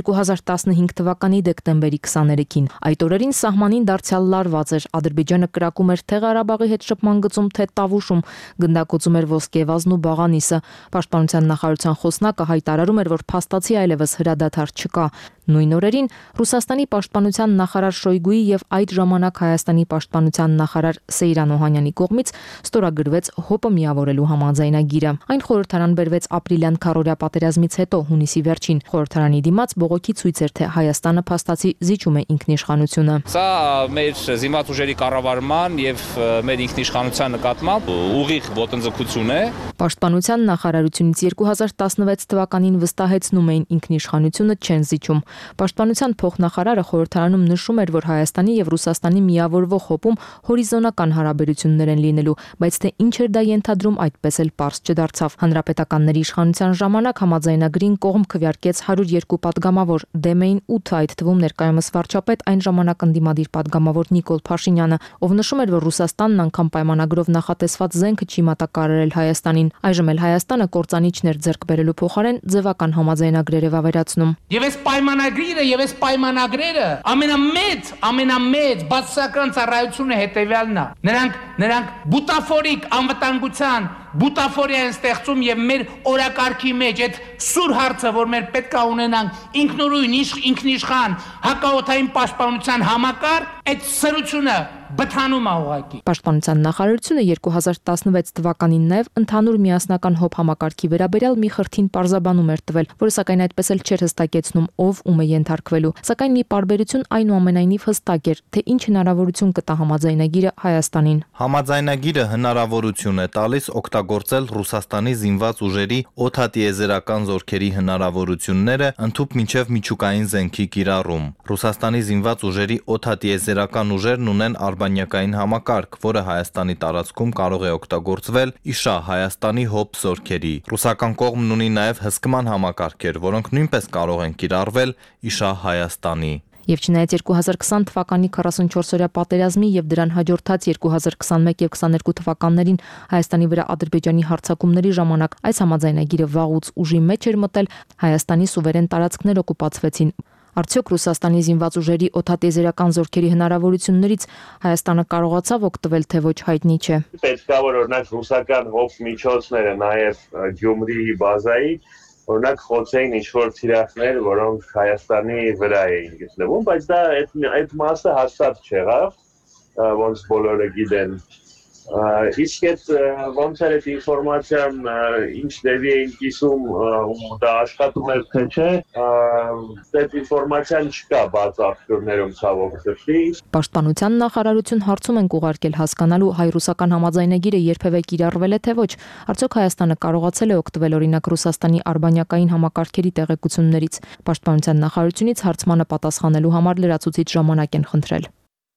2015 թվականի դեկտեմբերի 23-ին։ Այդ օրերին սահմանին դարձյալ լարված էր, Ադրբեջանը կրակում էր թե Ղարաբաղի հետ շփման գծում, թե Տավուշում, գնդակոծում էր Ոսկեվազն ու Բաղանիսը։ Պաշտպանության նախարարության խոսնակը հայտարարում էր, որ փաստացի այլևս հրադադար չկա։ Նույն օրերին Ռուսաստանի պաշտպանության նախարար Շոյգուի եւ այդ ժամանակ Հայաստանի պաշտպանության նախարար Սեյրան Օհանյանի կողմից ստորագրվեց ՀՕՊ-ը միավորելու համաձայնագիրը։ Այն խորհրդարան բերվեց ապրիլյան քառօրյա պատերազմից հետո հունիսի վերջին։ Խորհրդարանի դիմաց բողոքի ցույց էր, թե Հայաստանը փաստացի զիջում է ինքնիշխանությունը։
Սա մեր զինված ուժերի կառավարման եւ մեր ինքնիշխանության նկատմամբ ուղիղ ոտնձգություն է։
Պաշտպանության նախարարությունից 2016 թվականին վստահեցնում էին ինքնիշխանությունը չեն զիջում։ Պաշտպանության փոխնախարարը խորհրդարանում նշում էր, որ Հայաստանի եւ Ռուսաստանի միավորվող ՀՕՊ-ում հորիզոնական հարաբերություններ են լինելու, բայց թե ինչ էր դա ենթադրում, այդպես էլ պարզ չդարձավ։ Հանրապետականների իշխանության ժամանակ համաձայնագրին կողմ քվեարկեց 102 падգամավոր, դեմ էին 8, այդ թվում ներկայումս վարչապետ այն ժամանակ ընդդիմադիր падգամավոր Նիկոլ Փաշինյանը, ով նշում էր, որ Ռուսաստանն անգամ պայմանագրով նախատեսված զենքը չի մատակարարել Հայաստանին։ Այժմ էլ Հայաստանը կործանիչներ ձեռք բերելու փոխարեն ձևական համաձայնագրեր է վավերացնում։
Եվ այս պայմանագրերը ամենամեծ բացասական ծառայությունը հետևյալն է։ Նրանք բուտաֆորիկ անվտանգության բուտաֆորիա են ստեղծում եւ մեր օրակարգի մեջ այդ սուր հարցը, որ մեր պետք է ունենանք ինքնուրույն ինքնիշխան հակաօդային պաշտպանության համակարգ, այդ սրությունը բթանում է ուղղակի։
Պաշտպանության նախարարությունը 2016 թվականին նաև ընդհանուր միասնական ՀՕՊ համակարգի վերաբերյալ մի խրթին պարզաբանում էր տվել, որը սակայն այդպես էլ չէր հստակեցնում ով ում է ենթարկվելու։ Սակայն մի պարբերություն այնուամենայնիվ հստակ էր, թե ինչ հնարավորություն կտա համաձայնագիրը Հայաստանին։
Համաձայնագիրը հնարավորություն է տալիս օգտագործել Ռուսաստանի զինված ուժերի օդատիեզերական զորքերի հնարավորությունները ընդհուպ մինչև միջուկային զենքի կիրառում։ Ռուսաստանի զինված ուժերի օդատիեզերական ուժերն ունեն արբանյակային համակարգ, որը Հայաստանի տարածքում կարող է օգտագործվել իշա Հայաստանի ՀՕՊ զորքերի։ Ռուսական կողմն ունի նաև հսկման համակարգեր, որոնք նույնպես կարող են կիրառվել իշա Հայաստանի։
Եվ չնայած 2020 թվականի 44-օրյա պատերազմի եւ դրան հաջորդած 2021 եւ 22 թվականներին Հայաստանի վրա Ադրբեջանի հարձակումների ժամանակ այս համաձայնագիրը վաղուց ուժի մեջ էր մտել, Հայաստանի սուվերեն տարածքներ օկուպացվեցին։ Արդյոք Ռուսաստանի զինված ուժերի օդատիեզերական զորքերի հնարավորություններից Հայաստանը կարողացավ օգտվել, թե ոչ հայտնի չէ։
Պետք է որ օրինակ ռուսական ՀՕՊ միջոցները նաև Գյումրիի բազայի օրինակ խոցեին ինչ-որ թիրախներ, որոնք Հայաստանի վրա էին գտնվում, բայց դա այդ մասը հաստատ չեղավ, ոնց բոլորը գիտեն։ Իսկ այդ ոնց էր այդ ինֆորմացիան ինչ դեպի էին կիսում ու դա աշխատում էր թե չէ, այդ ինֆորմացիան չկա բաց աղբյուրներում ցավոք սրտի։
Պաշտպանության նախարարություն հարցում են ուղարկել հասկանալու հայ-ռուսական համաձայնագիրը երբևէ կիրառվել է թե ոչ։ Արդյոք Հայաստանը կարողացել է օգտվել օրինակ Ռուսաստանի արբանյակային համակարգերի տեղեկություններից։ Պաշտպանության նախարարությունից հարցմանը պատասխանելու համար լրացուցիչ ժամանակ են խնդրել։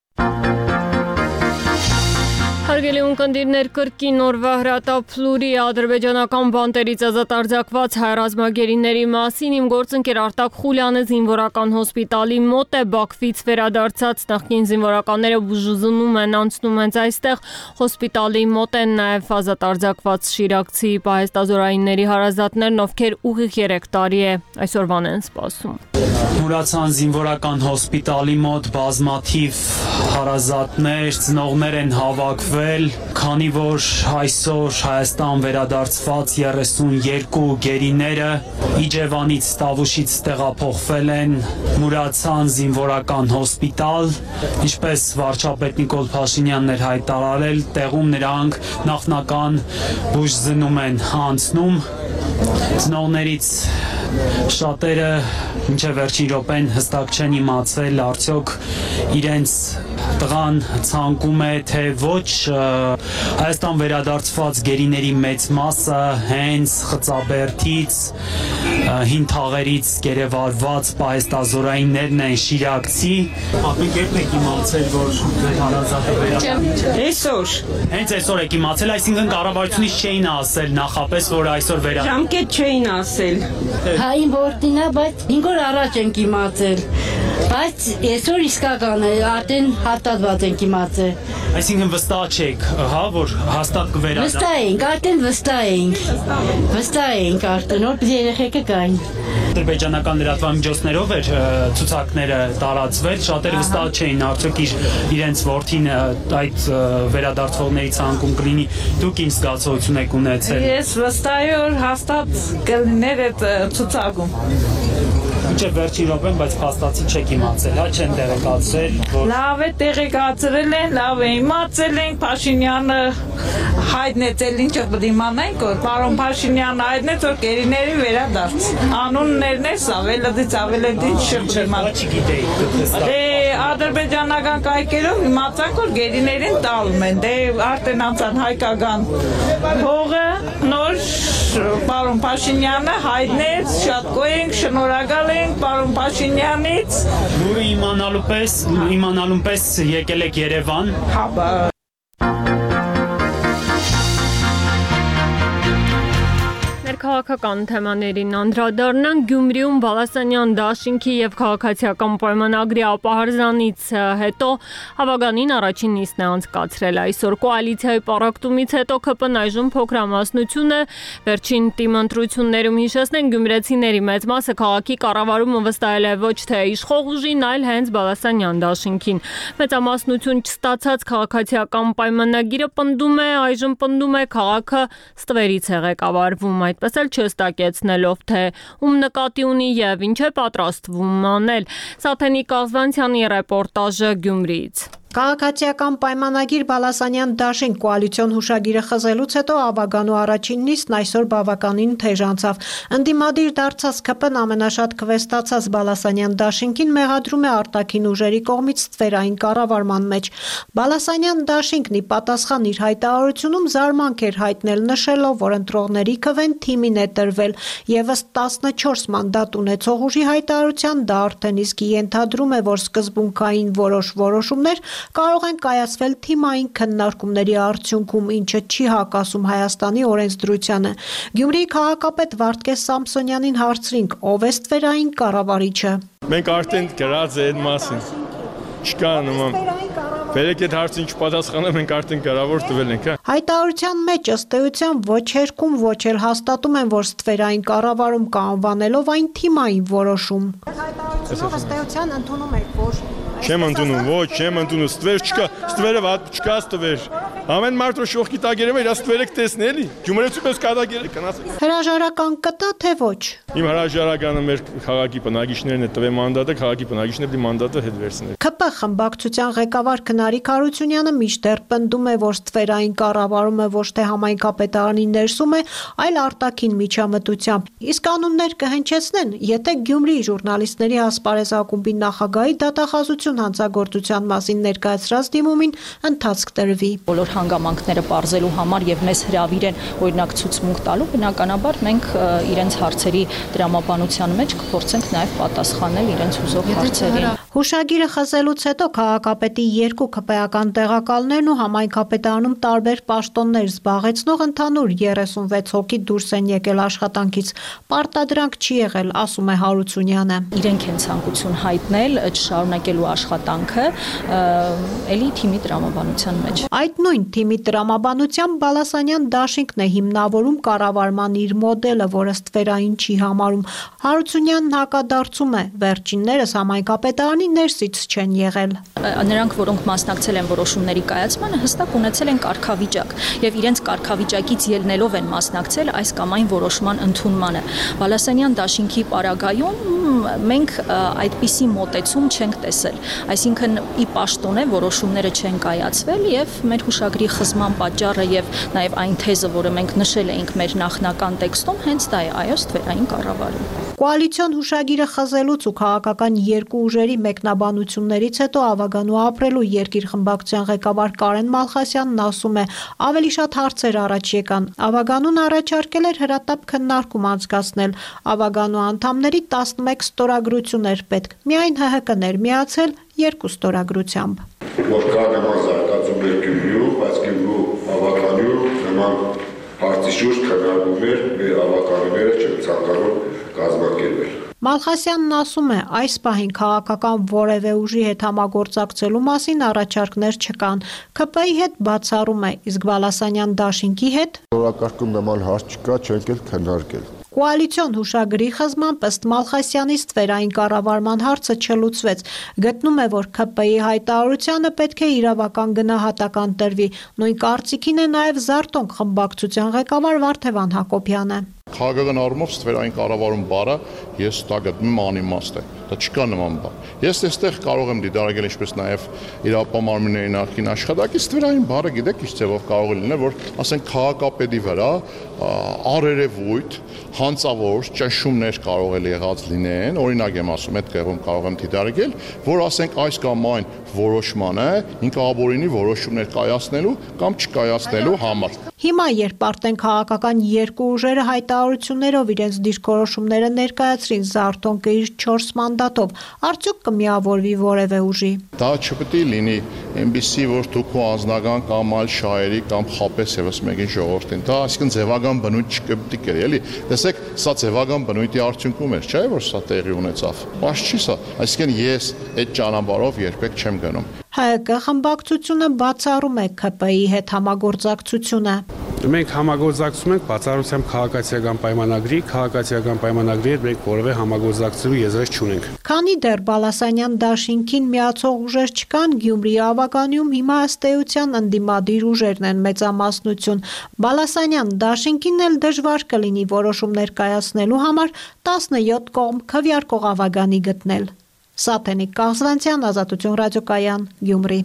Հարգելի ունկնդիրներ, կրկին օրվա հրատապլուրի ադրբեջանական բանտերից ազատ արձակված հայ ռազմագերիների մասին իմ գործընկեր Արտակ Խուլյանը զինվորական հոսպիտալի մոտ է, Բաքվից վերադարձած նախկին զինվորականները բուժզնում են անցնում հենց այստեղ, հոսպիտալի մոտ են նաև ազատ արձակված շիրակցի պահեստազորայինների հարազատներն, ովքեր ուղիղ 3 տարի է այսօրվան են սպասում։
Մուրացան զինվորական հոսպիտալի մոտ բազմաթիվ հարազատներ, ծնողներ են հավաքվել, քանի որ այսօր Հայաստան վերադարձված 32 գերիները Իջևանից Տավուշից տեղափոխվել են Մուրացան զինվորական հոսպիտալ, ինչպես վարչապետ Նիկոլ Փաշինյանն էր հայտարարել, տեղում նրանք նախնական բուժզննում են անցնում, ծնողներից շատերը մինչև վերջին րոպեն հստակ չեն իմացել արդյոք իրենց տղան ցանկում է թե ոչ։ Հայաստան վերադարձված գերիների մեծ մասը հենց Խծաբերդից, հին թաղերից գերեվարված պահեստազորայիններն են շիրակցի։ Ապիկ երբ եք իմացել, որ հարազատը վերադարձել։
Այսօր։
Հենց այսօր եք իմացել, այսինքն կառավարությունից չէին ասել նախապես, որ այսօր վերադարձել։
Ժամկետ չէին ասել։ Հային որդին է, բայց 5 օր առաջ ենք իմացել։ Բայց այսօր իսկական է, արդեն հաստատված ենք իմացել։
Այսինքն վստահ չեք, հա, որ հաստատ կվերադառնա։
Վստահ ենք, արդեն վստահ ենք արդեն, որպես երեխեքը կային։
Ադրբեջանական լրատվամիջոցներով էր ցուցակները տարածվել, շատերը վստահ չէին, արդյոք իրենց որդին այդ վերադարձողների ցանկում կլինի։ Դուք ինչ զգացողություն եք ունեցել։
Ես վստահ եմ, որ հաստատ կլիներ այդ ցուցակում։
Չէ, վերջի րոպեն, բայց փաստացի չեք իմացել, հա, չեն տեղեկացրել, որ
Լավ է տեղեկացրել են, լավ է իմացել ենք, Փաշինյանը հայտնեցել ինչը պետք է իմանանք, որ պարոն Փաշինյանը հայտնեց, որ գերիների վերադարձ։ Անուններն է Սավելադից ինչ չգիտեի։ Ադրբեջանական կայքերով իմացանք, որ գերիներին տալում են, արդեն անցան հայկական հողը, նոր պարոն Փաշինյանը հայտնեց, շատ գոհ ենք, շնորհակալ ենք պարոն Փաշինյանից։
Լուրը իմանալուն պես եկել եք Երևան։
Հա,
Քաղաքական թեմաներին անդրադառնանք Գյումրիում Բալասանյան դաշինքի եւ քաղաքացիական պայմանագրի ապահարզանից հետո Հավագանին առաջին նիստն է անցկացրել այսօր կոալիցիայի պառակտումից հետո ԿՊ-ն այժմ փոքրամասնություն է վերջին տիմընտրություններում հիշեցնենք գյումրեցիների մեծ մասը քաղաքի կառավարումը վստահել է ոչ թե իշխող ուժին, այլ հենց Բալասանյան դաշինքին մեծամասնություն չստացած քաղաքացիական պայմանագիրը այժմ պնդում է քաղաքը ստվերից է ղեկավարվում այդպես էլ չհստակեցնելով թե ում նկատի ունի եւ ինչ է պատրաստվում անել Սաթենիկ Աղզանցյանի ռեպորտաժը Գյումրիից
Քաղաքացիական պայմանագիր Բալասանյան դաշինք կոալիցիոն հուշագիրը խզելուց հետո Ավագանու առաջին նիստն այսօր բավականին թեժ անցավ։ Ընդդիմադիր դարձած ԿՊ-ն ամենաշատ քվեստացած Բալասանյան դաշինքին մեղադրում է արտաքին ուժերի կողմից ստվերային կառավարման մեջ։ Բալասանյան դաշինքն ի պատասխան իր հայտարարությունում զարմանք էր հայտնել նշելով, որ ընտրողների քվեն թիմին է տրվել եւ ըստ 14 մանդատ ունեցող ուժի հայտարարության դա արդեն իսկ ենթադրում է, որ սկզբունքային որոշումներ կարող են կայացվել թիմային քննարկումների արդյունքում, ինչը չի հակասում Հայաստանի օրենսդրությանը։ Գյումրիի քաղաքապետ Վարդգես Սամսոնյանին հարցրինք, ով է ստվերային կառավարիչը։
Մենք արդեն գրած է այդ մասին։ Չկա նման։ Բերեք այդ հարցին չպատասխանեմ, մենք արդեն կառավար տվել ենք, հա։
Հայտարարության մեջ ըստ էության ոչ հերքում, ոչ էլ հաստատում են, որ ստվերային կառավարում կա անվանելով այն թիմային որոշում։ Հայտարարությունով ըստ էության ընդունում եք, որ
Չեմ ընդունում, ոչ, չեմ ընդունում, ստվեր չկա, ստվերը չկա ստվեր։ Ամեն մարդ որ շողքի տակ երևա իր ստվերը կտեսնի էլի։ Գյումրեցու պես կադագերը կնասի։
Հրաժարական կտա թե ոչ։
Իմ հրաժարականը մեր քաղաքի բնակիչներն է տվել մանդատը, քաղաքի բնակիչների մանդատը հետ վերցնել։
ԿՊ խմբակցության ղեկավար Քնարիկ Հարությունյանը միշտեր պնդում է, որ ստվերային կառավարումը ոչ թե համայնքապետարանի ներսում է, այլ արտաքին միջամտությամբ։ Իսկ անուններ կհնչեցնեն, եթե Գյումրիի ժուրնալիստների ասպարեզ ակումբի նախագահի դատախազություն հանցագործության մասին ներկայացրած դիմումին ընթացք տրվի։
Բոլոր հանգամանքները պարզելու համար եւ մեզ հրավիրեն օրինակ ցուցմունք տալու, բնականաբար մենք իրենց հարցերի դրամաբանության մեջ կփորձենք նաեւ պատասխանել իրենց ուզող հարցերին։
Հուշագիրը խզելուց հետո քաղաքապետի երկու ԿՊ-ական տեղակալներն ու համայնքապետարանում տարբեր պաշտոններ զբաղեցնող ընդհանուր 36 հոգի դուրս են եկել աշխատանքից։ Պարտադրանք չի եղել, ասում է Հարությունյանը։
Իրենք են ցանկություն հայտնել շարունակելու աշխատանքը էլի թիմի տրամաբանության մեջ։
Այդ նույն թիմի տրամաբանությամբ Բալասանյան դաշինքն է հիմնավորում կառավարման իր մոդելը, որը ստվերային չի համարում։ Հարությունյանն հակադարձում է, վերջիններս համայնքապետարանի ներսից չեն եղել։
Նրանք, որոնք մասնակցել են որոշումների կայացմանը, հստակ ունեցել են կարգավիճակ եւ իրենց կարգավիճակից ելնելով են մասնակցել այս կամ այն որոշման ընդունմանը։ Բալասանյան դաշինքի պարագայում մենք այդպիսի մոտեցում չենք տեսել, այսինքն ի պաշտոն է որոշումները չեն կայացվել եւ մեր հուշագրի խզման պատճառը եւ նաեւ այն թեզը, որը մենք նշել էինք մեր նախնական տեքստում, հենց դա է, այո, ստվերային կառավարում։
Կոալիցիոն հուշագիրը խզելուց ու քաղաքական երկու ուժերի մեկնաբանություններից հետո Ավագանու ապրելու երկիր խմբակցության ղեկավար Կարեն Մալխասյանն ասում է, ավելի շատ հարցեր առաջ եկան։ Ավագանուն առաջարկել էր հրատապ քննարկում անցկացնել։ Ավագանու անդամների 11 ստորագրություն էր պետք։ Միայն ՀՀԿ-ներ միացել 2 ստորագրությամբ։
Որ կա նման զարգացում էր Գյումրիում, բայց Գյումրու Ավագանու նման հարցի շուրջ քննարկում էր, մեր ավականները չեն ցանկանում կազմակերպել։
Մալխասյանն ասում է, այս պահին քաղաքական որևէ ուժի հետ համագործակցելու մասին առաջարկներ չկան։ ԿՊ-ի հետ բացառում է, իսկ Բալասանյան դաշինքի հետ
օրակարգում նման հարց չկա, չենք էլ քննարկել։
Կոալիցիոն հուշագրի խզմամբ ըստ Մալխասյանի ստվերային կառավարման հարցը չլուծվեց։ Գտնում է, որ ԿՊ-ի հայտարարությանը պետք է իրավական գնահատական տրվի։ Նույն կարծիքին է նաև Զարտոնք խմբակցության ղեկավար Վարդևան Հակոբյանը։
Քաղաքական առումով ստվերային կառավարում բառը ես դա գտնում եմ անիմաստ է։ Դա չկա նման բան։ Ես այստեղ կարող եմ դիտարկել ինչպես նաև իրավապահ մարմինների նախկին աշխատակից ստվերային բառը գիտեք ինչ ձևով կարող է լինել, որ ասենք քաղաքապետի վրա առերևույթ հանցավոր ճնշումներ կարող է եղած լինեն, օրինակ եմ ասում, այդ կեղում կարող եմ դիտարկել, որ ասենք այս կամ այն որոշմանը ինքնաբորինի որոշումներ կայացնելու կամ չկայացնելու համար։
Հիմա, երբ արդեն քաղաքական երկու ուժերը հայտարարություններով իրենց դիրքորոշումները ներկայացրին, Զարթոնկը իր 4 մանդատով, արդյոք կմիավորվի որևէ ուժի։ Դա
չպետք է լինի այնպիսի, որ դու քո անձնական կամ այլ շահերի կամ խապես եւս մեկին ժողովրդին։ Դա այսինքն ձևական բնույթ չպետք է էլի։ Տեսեք, սա ձևական բնույթի արդյունքում էր, չէ՞ որ սա տեղի ունեցավ։ Բայց չի սա։ Այսինքն ես այդ ճանապարհով երբեք չեմ գնում։
ՀԿ խմբակցությունը բացառում է ՔՊ-ի հետ համագործակցությունը։
Մենք համագործակցում ենք բացառությամբ քաղաքացիական պայմանագրի հետ մենք որևէ համագործակցելու եզրեր չունենք։
Քանի դեռ Բալասանյան դաշինքին միացող ուժեր չկան, Գյումրիի ավականիում հիմա ըստ էության ընդդիմադիր ուժերն են մեծամասնություն։ Բալասանյան դաշինքին էլ դժվար կլինի որոշումներ կայացնելու համար 17 կողմ քվեարկող ավագանի գտնել։ Սաթենիկ Կաղզվանցյան, Ազատություն ռադիոկայան, Գյումրի։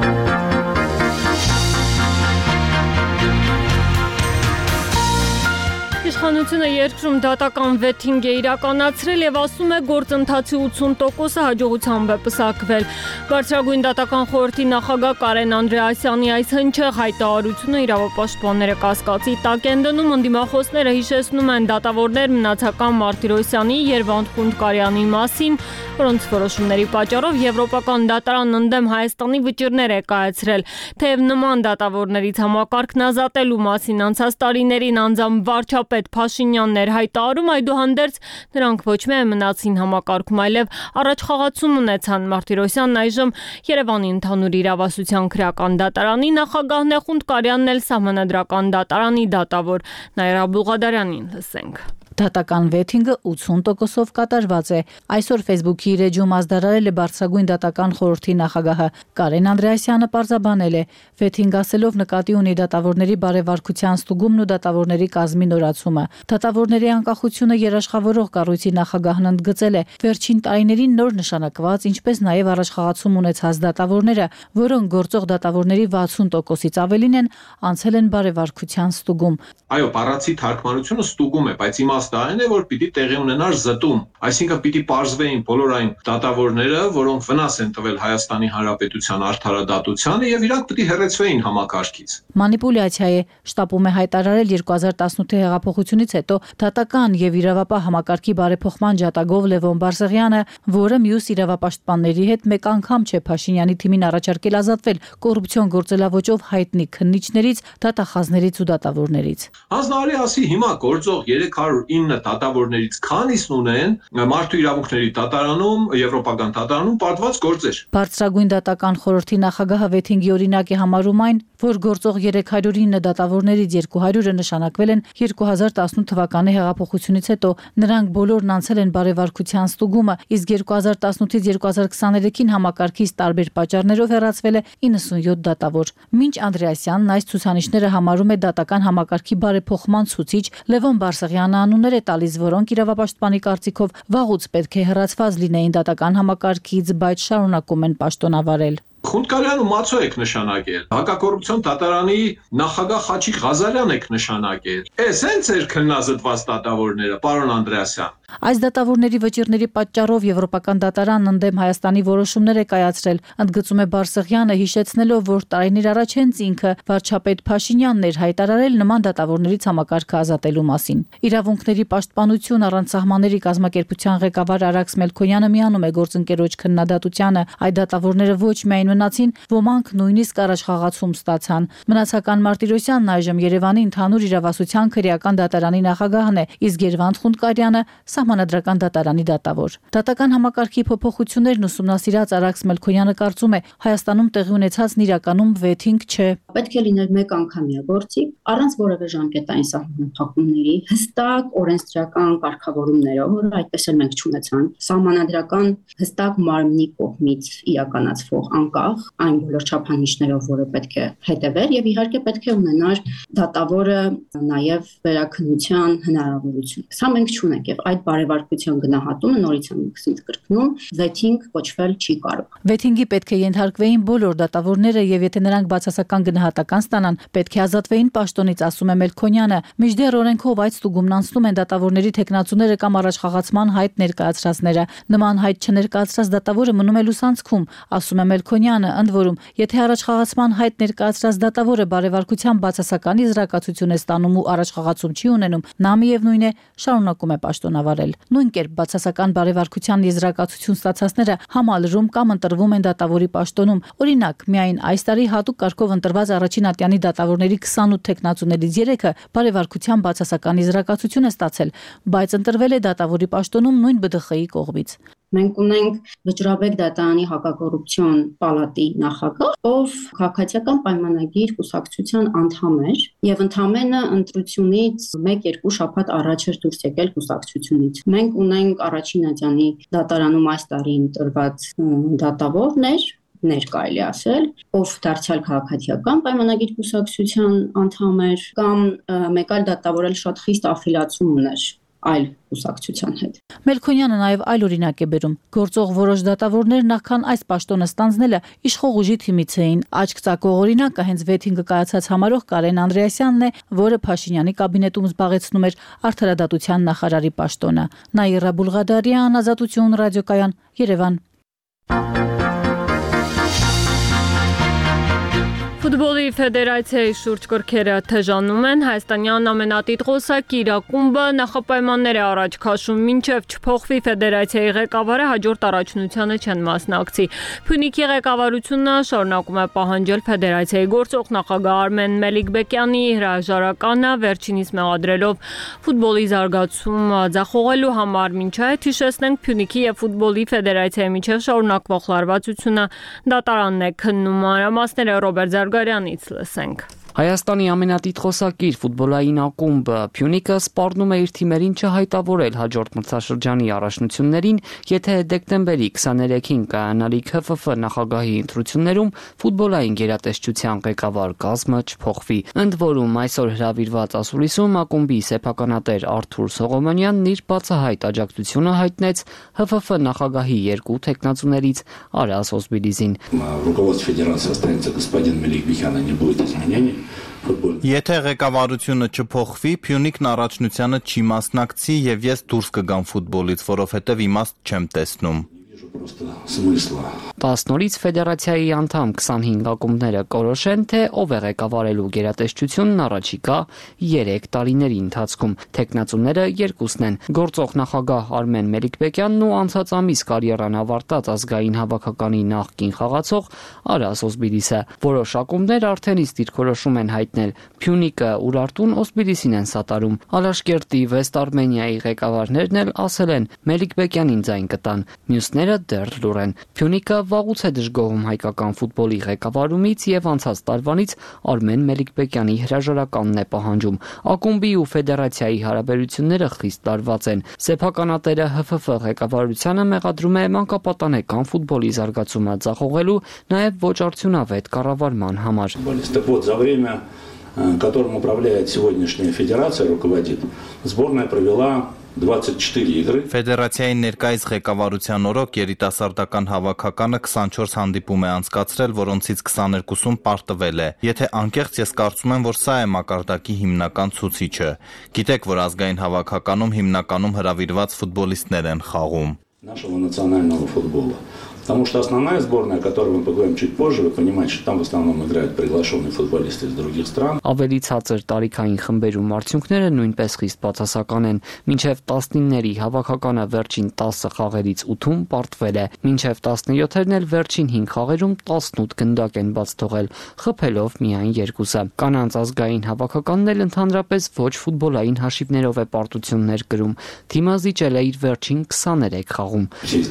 Իշխանությունը երկրում դատական վեթինգ է իրականացրել եւ ասում է գործընթացի 80%-ը հաջողությամբ է պսակվել։ Բարձրագույն դատական խորհրդի նախագահ Կարեն Անդրեասյանի այս հնչեղ հայտարարությունը իրավապաշտպանները կասկածի տակ են դնում, ընդդիմախոսները հիշեցնում են դատավորներ Մնացական Մարտիրոսյանի, Երվանդ Խունդկարյանի մասին, որոնց որոշումների պատճառով Եվրոպական դատարանն ընդդեմ Հայաստանի վճիռներ է կայացրել։ Թեև նման դատավորներից համակարգն ազատելու մասին անցած տարիներին անձամբ վարչապետ Փաշինյանն էր հայտարարում, այդուհանդերձ նրանք ոչ միայն մնացին համակարգում, այլև առաջխաղացում ունեցան։ Մարտիրոսյանն այժմ Երևանի ընդհանուր իրավասության քրեական դատարանի նախագահն է, Խունդկարյանն էլ Սահմանադրական դատարանի դատավոր։ Նաիրա Բուղադարյանին լսենք։
Դատական վեթինգը 80%-ով կատարված է։ Այսօր Facebook-ի իր էջում ազդարարել է Բարձրագույն դատական խորհրդի նախագահը Կարեն Անդրեասյանը պարզաբանել է. վեթինգ ասելով նկատի ունի դատավորների բարեվարկության ստուգումն ու դատավորների կազմի նորացումը։ Դատավորների անկախությունը երաշխավորող կառույցի նախագահն ընդգծել է. վերջին տարիներին նոր նշանակված, ինչպես նաև առաջխաղացում ունեցած դատավորները, որոնք գործող դատավորների 60%-ից ավելին են, անցել են բարեվարկության ստուգում։
Այո, բառացի թարգմանությունը ստուգում է, բայց իմաստը այն է, որ պիտի տեղի ունենար զտում, այսինքն պիտի պարզվեին բոլոր այն դատավորները, որոնք վնաս են տվել Հայաստանի Հանրապետության արդարադատությանը եւ իրանք պիտի հեռացվեին համակարգից։
Մանիպուլյացիա է, շտապում է հայտարարել 2018-ի հեղափոխությունից հետո դատական եւ իրավապահ համակարգի բարեփոխման ջատագով Լևոն Բարսեղյանը, որը մյուս իրավապաշտպանների հետ մեկ անգամ չէ Փաշինյանի թիմին առաջարկել ազատվել կոռուպցիոն գործելավոճով հայտնի քննիչներից, դատախազներից ու դատավորներից։
Հանձնարարի ասի հիմա գործող 309 դատավորներից քանիսն ունեն մարդու իրավունքների դատարանում, Եվրոպական դատարանում պարտված գործեր։
Բարձրագույն դատական խորհրդի նախագահը վեթինգի օրինակ է համարում այն, որ գործող 309 դատավորներից 200-ը նշանակվել են 2018 թվականի հեղափոխությունից հետո։ Նրանք բոլորն անցել են բարեվարկության ստուգումը, իսկ 2018-ից 2023-ին համակարգից տարբեր պատճառներով հեռացվել է 97 դատավոր։ Մինչ Անդրեասյանն այս ցուցանիշները համարում է դատական համակարգի բարեփոխման ցուցիչ, Լևոն Բարսեղյանը անուններ է տալիս, որոնք իրավապաշտպանի կարծիքով վաղուց պետք է հեռացված լինեին դատական համակարգից, բայց շարունակում են պաշտոնավարել։
Խունդկարյանը Մացո եք նշանակել, հակակոռուպցիոն դատարանի նախագահ Խաչիկ Ղազարյան եք նշանակել։ Էս հենց էր քննազատված դատավորները, պարոն Անդրեասյան։
Այս դատավորների վճիռների պատճառով Եվրոպական դատարանն ընդդեմ Հայաստանի որոշումներ է կայացրել, ընդգծում է Բարսեղյանը, հիշեցնելով, որ տարիներ առաջ հենց ինքը վարչապետ Փաշինյանն էր հայտարարել նման դատավորներից համակարգը ազատելու մասին։ Իրավունքների պաշտպանություն առանց սահմանների կազմակերպության ղեկավար Արաքս Մելքոնյանը միանում է գործընկերոջ քննադատությանը։ Այդ դատավորները ոչ միայն մնացին, ոմանք նույնիսկ առաջխաղացում ստացան։ Մնացական Մարտիրոսյանն այժմ Երևանի ընդհանուր իրավասության քրեական դատարանի նախագահն է, իսկ Երվանդ Խունդկարյանը Սահմանադրական դատարանի դատավոր։ Դատական համակարգի փոփոխություններն ուսումնասիրած Արաքս Մելքոյանը կարծում է, Հայաստանում տեղի ունեցածն իրականում վեթինգ չէ։
Պետք է լիներ մեկ անգամյա գործիք, առանց որևէ ժամկետային սահմանափակումների, հստակ օրենսդրական կարգավորումներով, որը այդպես էլ մենք չունեցանք, սահմանադրական հստակ մարմնի կողմից իրականացվող անկախ այն բոլոր չափանիշներով, որը պետք է հետևեր, եւ իհարկե պետք է ունենար դատավորը նաև վերաքննության հնարավորություն։ Սա մենք չունենք եւ այդ բարեվարկության գնահատումը նորից եմ կրկնում, վեթինգ կոչվել չի կարող։
Վեթինգի պետք է ենթարկվեին բոլոր դատավորները եւ եթե նրանք բացասական գնահատական ստանան, պետք է ազատվեին պաշտոնից, ասում է Մելքոնյանը։ Մինչդեռ օրենքով այդ ստուգումն անցնում են դատավորների թեկնածուները կամ առաջխաղացման հայտ ներկայացրածները։ Նման հայտ չներկայացրած դատավորը մնում է լուսանցքում, ասում է Մելքոնյանը, ընդ որում, եթե առաջխաղացման հայտ ներկայացրած դատավորը բարեվարկության բացասական եզրակացություն է ստանում ու առաջխաղացում չի ունենում, նա միևնույն է շարունակում է պաշտոնավարել։ Նույն կերպ բացասական բարեվարկության եզրակացություն ստացածները համալրում կամ ընտրվում են դատավորի պաշտոնում։ Օրինակ, միայն այս տարի հատուկ կարգով ընտրված առաջին ատյանի դատավորների 28 թեկնածուներից 3-ը բարեվարկության բացասական եզրակացություն է ստացել, բայց ընտրվել է դատավորի պաշտոնում նույն ԲԴԽ-ի կողմից։
Մենք ունենք Վճռաբեկ դատարանի հակակոռուպցիոն պալատի նախագահ, ով քաղաքացիական պայմանագիր կուսակցության անդամ էր եւ ընդամենը ընտրությունից 1-2 շաբաթ առաջ էր դուրս եկել կուսակցությունից։ Մենք ունենք առաջին ատյանի դատարանում այս տարի ընտրված դատավորներ կարելի ասել, ով դարձյալ քաղաքացիական պայմանագիր կուսակցության անդամ էր, կամ մեկ այլ դատավոր էլ շատ խիստ աֆիլիացում ուներ այլ կուսակցության հետ։
Մելքոնյանը նաև այլ օրինակ է բերում։ Գործող որոշ դատավորներ նախքան այս պաշտոնը ստանձնելը իշխող ուժի թիմից էին։ Աչք ծակող օրինակը հենց վեթինգը կայացած համարող Կարեն Անդրեասյանն է, որը Փաշինյանի կաբինետում զբաղեցնում էր արդարադատության նախարարի պաշտոնը։ Նաիրա Բուլղադարյան, Ազատություն ռադիոկայան, Երևան։
Ֆուտբոլի ֆեդերացիայի շուրջ կրքերը թեժանում են, հայաստանյան ամենատիտղոսակի ակումբը նախապայմաններ է առաջ քաշում, մինչև չփոխվի ֆեդերացիայի ղեկավարը հաջորդ առաջնությանը չեն մասնակցի։ Փյունիկի ղեկավարությունը շարունակում է պահանջել ֆեդերացիայի գործող նախագահ Արմեն Մելիքբեկյանի հրաժարականը, վերջինիս մեղադրելով ֆուտբոլի զարգացում ձախողելու համար։ Մինչ այդ հիշեցնենք, Փյունիկի եւ ֆուտբոլի ֆեդերացիայի միջև շարունակվող լարվածությունը դատարանն է քննում։ Մանրամասները Ռոբերտ Զարգարյանից լսենք։
Հայաստանի ամենատիտղոսակիր ֆուտբոլային ակումբը Փյունիկը սպառնում է իր թիմերին չհայտավորել հաջորդ մրցաշրջանի առաջնություններին, եթե դեկտեմբերի 23-ին կայանալիք ՀՖՖ նախագահի ընտրություններում ֆուտբոլային գերատեսչության ղեկավար կազմը չփոխվի։ Ընդ որում այսօր հրավիրված ասուլիսում ակումբի սեփականատեր Արթուր Սողոմոնյանն իր բացահայտ աջակցությունը հայտնեց ՀՖՖ նախագահի երկու թեկնածուներից Արաս Օզբիլիզին։
Руководство федерации останется господин Меликбекян, не будет изменений.
Եթե ղեկավարությունը չփոխվի, Փյունիկն առաջնությանը չի մասնակցի եւ ես դուրս կգամ ֆուտբոլից, որովհետեւ իմաստ չեմ տեսնում։
10 նորից ֆեդերացիայի անդամ 25 ակումբները կորոշեն, թե ով է ղեկավարելու գերատեսչությունն առաջիկա 3 տարիների ընթացքում։ Թեկնածուները երկուսն են՝ գործող նախագահ Արմեն Մելիքբեկյանն ու անցած ամիս կարիերան ավարտած ազգային հավաքականի նախկին խաղացող Արաս Օզբիլիսը։ Որոշ ակումբներ արդեն իսկ դիրքորոշում են հայտնել։ Փյունիկը, Ուրարտուն, Օզբիլիսին են սատարում։ Ալաշկերտի Վեստ Արմենիայի ղեկավարներն էլ ասել են Մելիքբեկյանին ձայն կտան։ Մյուսները դեռ լուր են։ Փյունիկը վաղուց է դժգոհում հայկական ֆուտբոլի ղեկավարումից եւ անցած տարվանից Արմեն Մելիքբեկյանի հրաժարականն է պահանջում։ Ակումբի ու ֆեդերացիայի հարաբերությունները խիստ տարված են։ Սեփականատերը ՀՖՖ ղեկավարությանը մեղադրում է մանկապատանեկան ֆուտբոլի զարգացումը ձախողելու, նաեւ ոչ արդյունավետ կառավարման համար։
Которым управляет сегодняшняя федерация, руководит, сборная провела 24 игры.
Ֆեդերացիայի ներկայիս ղեկավարության օրոք երիտասարդական հավաքականը 24 հանդիպում է անցկացրել, որոնցից 22-ում պարտվել է։ Եթե անկեղծ, ես կարծում եմ, որ սա է մակարդակի հիմնական ցուցիչը։ Գիտեք, որ ազգային հավաքականում հիմնականում հրավիրված ֆուտբոլիստներ են խաղում։
Нашего национального футбола. Потому что основная сборная, о которой мы поговорим чуть позже, вы понимаете, что там в основном играют приглашенные футболисты из других стран.
Ավելի ցածր տարիքային խմբերում արդյունքները նույնպես խիստ բացասական են։ Մինչև 19-ների հավաքականը վերջին 10 խաղերից 8-ում պարտվել է։ Մինչև 17-երն էլ վերջին 5 խաղերում 18 գնդակ են բաց թողել, խփելով միայն 2-ը։ Կանանց ազգային հավաքականն էլ ընդհանրապես ոչ ֆուտբոլային հաշիվներով է պարտություններ կրում։ Թիմը զիջել է իր վերջին 23 խաղում։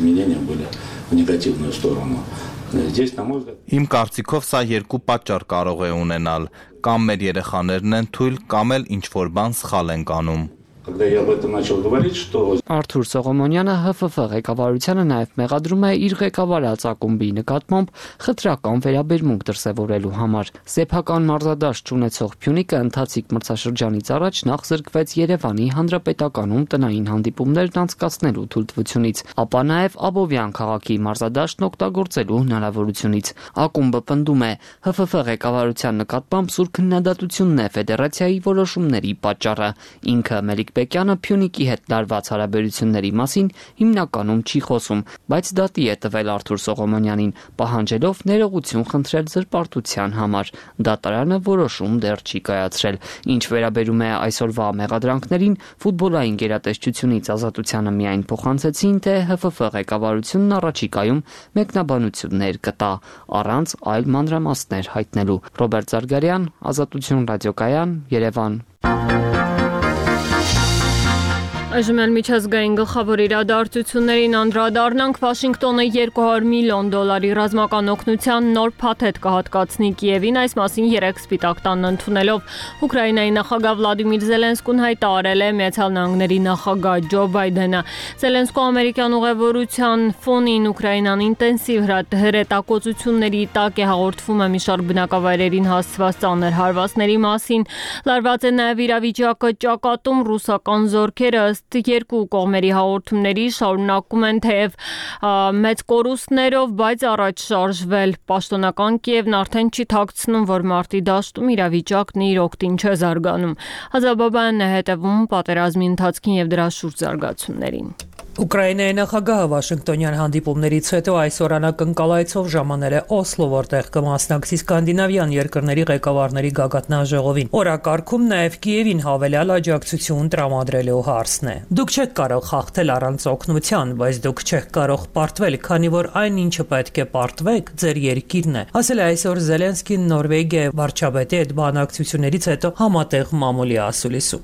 Իմ կարծիքով սա երկու պատճառ կարող է ունենալ, կամ մեր երեխաներն են թույլ, կամ էլ ինչ-որ բան սխալ են անում։
Արթուր Սողոմոնյանը ՀՖՖ ղեկավարությանը նաև մեղադրում է իր ղեկավարած ակումբի նկատմամբ խտրական վերաբերմունք դրսևորելու համար։ Սեփական մարզադաշտ ունեցող Փյունիկը ընթացիկ մրցաշրջանից առաջ նախ զրկվեց Երևանի Հանրապետականում տնային հանդիպումներն անցկացնելու թույլտվությունից, ապա նաև Աբովյան քաղաքի մարզադաշտն օգտագործելու հնարավորությունից։ Ակումբը պնդում է, ՀՖՖ ղեկավարության նկատմամբ սուր քննադատությունն է ֆեդերացիայի որոշումների պատճառը։ Ինքը Մելիք Բեկյանը Փյունիկի հետ լարված հարաբերությունների մասին հիմնականում չի խոսում, բայց դատի է տվել Արթուր Սողոմոնյանին, պահանջելով ներողություն խնդրել զրպարտության համար։ Դատարանը որոշում դեռ չի կայացրել։ Ինչ վերաբերում է այսօրվա մեղադրանքներին, ֆուտբոլային գերատեսչությունից ազատությանը միայն փոխանցեցին, թե ՀՖՖ ղեկավարությունն առաջիկայում մեկնաբանություններ կտա, առանց այլ մանրամասներ հայտնելու։ Ռոբերտ Զարգարյան, Ազատություն ռադիոկայան, Երևան։
Այժմ էլ միջազգային գլխավոր իրադարձություններին անդրադառնանք։ Վաշինգտոնը $200 միլիոն ռազմական օգնության նոր փաթեթ կհատկացնի Կիևին, այս մասին 3 սպիտակ տանն ընդունելով։ Ուկրաինայի նախագահ Վլադիմիր Զելենսկուն հայտարարել է Միացյալ Նահանգների նախագահ Ջո Բայդենը։ Զելենսկու ամերիկյան ուղևորության ֆոնին Ուկրաինան ինտենսիվ հրետակոծությունների տակ է, հաղորդվում է մի շարք բնակավայրերին հասցված ծանր հարվածների մասին։ Լարված է նաև իրավիճակը ճակատում, ռուսական զորքերը երկու կողմերի հաղորդումների շարունակում են թեև մեծ կորուստներով, բայց առաջ շարժվել։ Պաշտոնական Կիևն արդեն չի թաքցնում, որ մարտի դաշտում իրավիճակն իր օգտին չէ զարգանում։ Ազաբաբանն է հետևում պատերազմի ընթացքին եւ դրա շուրջ զարգացումներին։
Ուկրաինայի նախագահը Վաշինգտոնյան հանդիպումներից հետո այսօր անակնկալայցով ժամանել է Օսլո, որտեղ կմասնակցի սկանդինավյան երկրների ղեկավարների գագաթնաժողովին։ Օրակարգում նաև Կիևին հավելյալ աջակցություն տրամադրելու հարցն է։ Դուք չեք կարող խախտել առանց օգնության, բայց դուք չեք կարող պարտվել, քանի որ այն ինչը պետք է պարտվեք, ձեր երկիրն է, ասել է այսօր Զելենսկին Նորվեգիայի վարչապետի հետ բանակցություններից հետո համատեղ մամուլի ասուլիսում։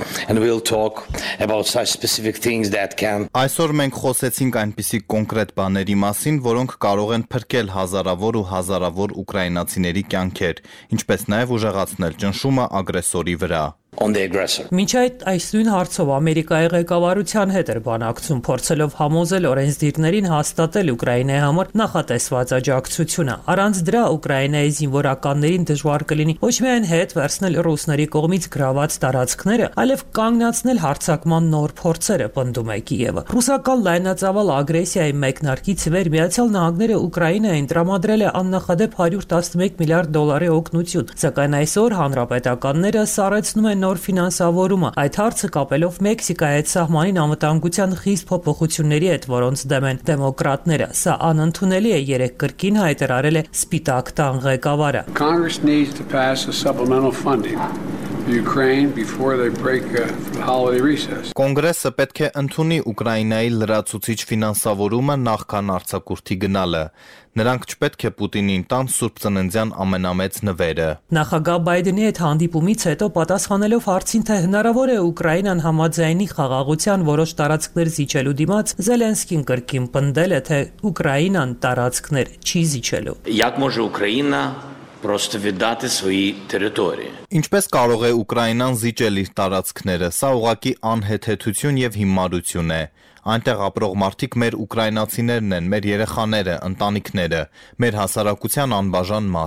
Այսօր մենք խոսեցինք այնպիսի կոնկրետ բաների մասին, որոնք կարող են փրկել հազարավոր ու հազարավոր ուկրաինացիների կյանքեր, ինչպես նաև ուժեղացնել ճնշումը ագրեսորի վրա։
Մինչ այս նույն հարցով Ամերիկայի ղեկավարության հետ էր բանակցում, փորձելով համոզել օրենսդիրներին հաստատել Ուկրաինայի համար նախատեսված աջակցությունը։ Առանց դրա Ուկրաինայի զինվորականներին դժվար կլինի ոչ միայն հետ վերցնել ռուսների կողմից գրաված տարածքները, այլև կանգնացնել հարձակման նոր փորձերը, պնդում է Կիևը։ Ռուսական լայնածավալ ագրեսիայի մեկնարկից վեր Միացյալ Նահանգները Ուկրաինային տրամադրել է աննախադեպ $111 միլիարդ օգնություն, սակայն այսօր հանրապետականները սառեցնում են նոր ֆինանսավորումը, այդ հարցը կապելով Մեքսիկայի հետ սահմանին անվտանգության խիստ փոփոխությունների հետ, որոնց դեմ են դեմոկրատները։ Սա անընդունելի է, երեք կրկին հայտարարել է Սպիտակ տան ղեկավարը։
Congress needs to pass a supplemental funding Ukraine before they break the holiday recess.
Կոնգրեսը պետք է ընդունի Ուկրաինայի լրացուցիչ ֆինանսավորումը նախքան արձակուրդի գնալը։ Նրանք չպետք է Պուտինին տան Սուրբ Ծննդյան ամենամեծ նվերը։
Նախագահ Բայդենի հետ հանդիպումից հետո պատասխանելով հարցին, թե հնարավոր է Ուկրաինան համաձայնի խաղաղության որոշ տարածքներ զիջելու դիմաց, Զելենսկին կրկին պնդել է, թե Ուկրաինան տարածքներ չի զիջելու։
Як може Україна просто віддати свої території?
Ինչպես կարող է Ուկրաինան զիջել իր տարածքները, սա ուղղակի անհեթեթություն եւ հիմարություն է։ Այնտեղ ապրող մարդիկ մեր ուկրաինացիներն են, մեր երեխաները, ընտանիքները, մեր հասարակության անբաժան մասը։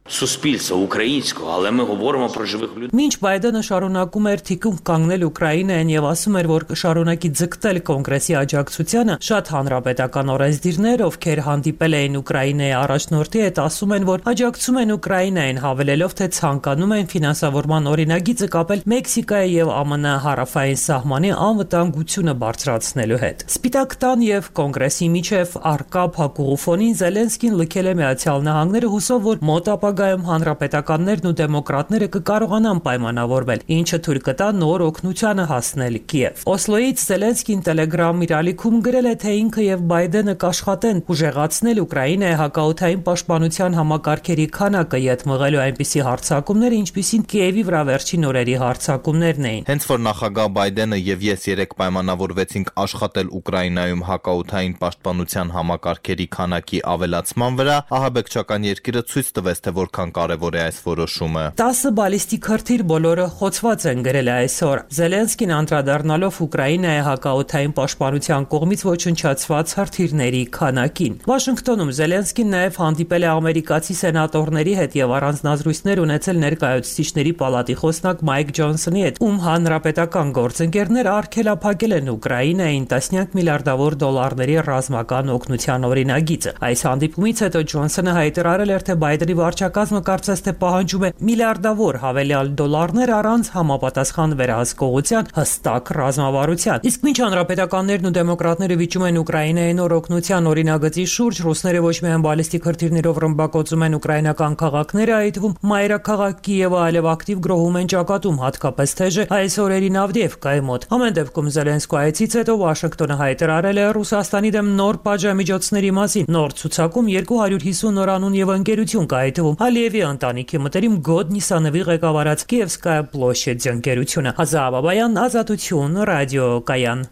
суспільства українського, але ми говоримо про живих людей.
Մինչ Բայդենը շարունակում էր թիկունք կանգնել Ուկրաինային եւ ասում էր, որ կշարունակի ձգտել կոնգրեսի աջակցությանը, շատ հանրապետական օրենսդիրներ, ովքեր հանդիպել էին Ուկրաինայի առաջնորդի հետ, ասում են, որ աջակցում են Ուկրաինային, հավելելով, թե ցանկանում են ֆինանսավորման օրինագիծը կապել Մեքսիկայի եւ ԱՄՆ հարավային սահմանի անվտանգությունը բարձրացնելու հետ։ Սպիտակ տան եւ կոնգրեսի միջև արկա փակուղու ֆոնին Զելենսկին լքել է Միացյալ Նահանգները հուսով, որ մոտ ապագայում հանրապետականներն ու դեմոկրատները կկարողանան պայմանավորվել, ինչը թույլ կտա նոր օգնությանը հասնել Կիև։ Օսլոյից Զելենսկին Telegram իր ալիքում գրել է, թե ինքը եւ Բայդենը կաշխատեն ուժեղացնել Ուկրաինայի հակաօդային պաշտպանության համակարգերի քանակը յետ մղելու այնպիսի հարձակումներ, ինչպիսին Կիևի վրա վերջին օրերի հարձակումներն էին։
Հենց որ նախագահ Բայդենը եւ ես երեք պայմանավորվեցինք աշխատել Ուկրաինայում հակաօդային պաշտպանության համակարգերի քանակի ավելացման վրա, ահաբեկչական երկիրը ցույց տվեց, թե որքան կարևոր է այս որոշումը։
10 բալիստիկ հրթիռ բոլորը խոցված են գրել այսօր։ Զելենսկին անդրադառնալով Ուկրաինայի հակաօդային պաշտպանության կողմից ոչնչացված հրթիռների քանակին։ Վաշինգտոնում Զելենսկին նաև հանդիպել է ամերիկացի սենատորների հետ եւ առանձնազրույցներ ունեցել ներկայացուցիչների պալատի խոսնակ Մայք Ջոնսոնի հետ, ում հանրապետական գործընկերներ արգելափակել են Ուկրաինային տասնյակ միլիարդավոր դոլարների ռազմական օգնության օրինագիծը։ Այս հանդիպումից հետո Ջոնսոնը հայտարարել էր, թե Բայդենի վարչակազմը կարծես թե պահանջում է միլիարդավոր հավելյալ դոլարներ առանց համապատասխան վերահսկողության հստակ ռազմավարության։ Իսկ մինչ հանրապետականներն ու դեմոկրատները վիճում են Ուկրաինայի նոր օգնության օրինագծի շուրջ, ռուսները ոչ միայն բալիստիկ հրթիռներով ռմբակոծում են ուկրաինական քաղաքները, այդ թվում մայրաքաղաք Կիևը այլև ակտիվ գրոհում են ճակատում, հատկապես թեժը այս օրերին Ավդիևկայի մոտ։ Ամեն դեպքում Զելենսկու այցից հետո Վաշինգտոնը հայտարարել է Ռուսաստանի դեմ նոր պատժամիջոցների մասին։ Նոր ցուցակում 250 նորանուն եւ ընկերություն կա, այդ թվում Ալիևի ընտանիքի մտերիմ Գոդնիսանովի ղեկավարած Կիևսկայա Պլոշեդզի ընկերությունը։ Ազատ Բաբայան, Ազատություն, ռադիո Կայան։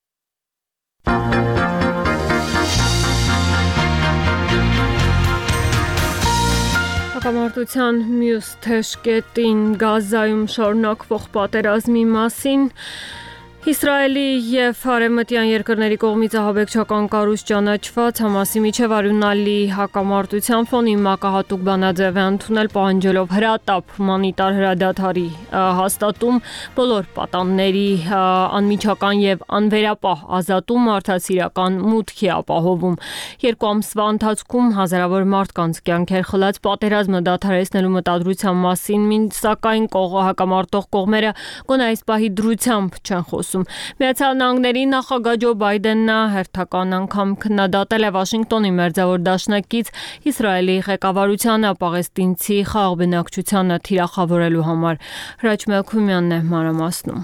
Հակամարտության մյուս թեժկետին Գազայում շարունակվող պատերազմի մասին Իսրայելի եւ արևմտյան երկրների կողմից ահաբեկչական կառույց ճանաչված Համասի միջև արյունալի հակամարտության ֆոնին մակահատուկ բանաձև է ընդունել, պահանջելով հրատապ հումանիտար հրադադարի հաստատում, բոլոր պատանդների անմիջական եւ անվերապահ ազատում, արդարացիական մուտքի ապահովում։ 2 ամսվա ընթացքում հազարավոր մարդկանց կյանքեր խլած պատերազմը դադարեցնելու մտադրության մասին, սակայն հակամարտող կողմերը գոնե այս պահի դրությամբ չեն խոսում։ Միացյալ Նահանգների նախագահ Ջո Բայդենը հերթական անգամ քննադատել է Վաշինգտոնի մերձավոր դաշնակից Իսրայելի ղեկավարությանը պաղեստինցի խաղաղ բնակչությանը թիրախավորելու համար։ Հրաչ Մելքումյանն է մանրամասնում։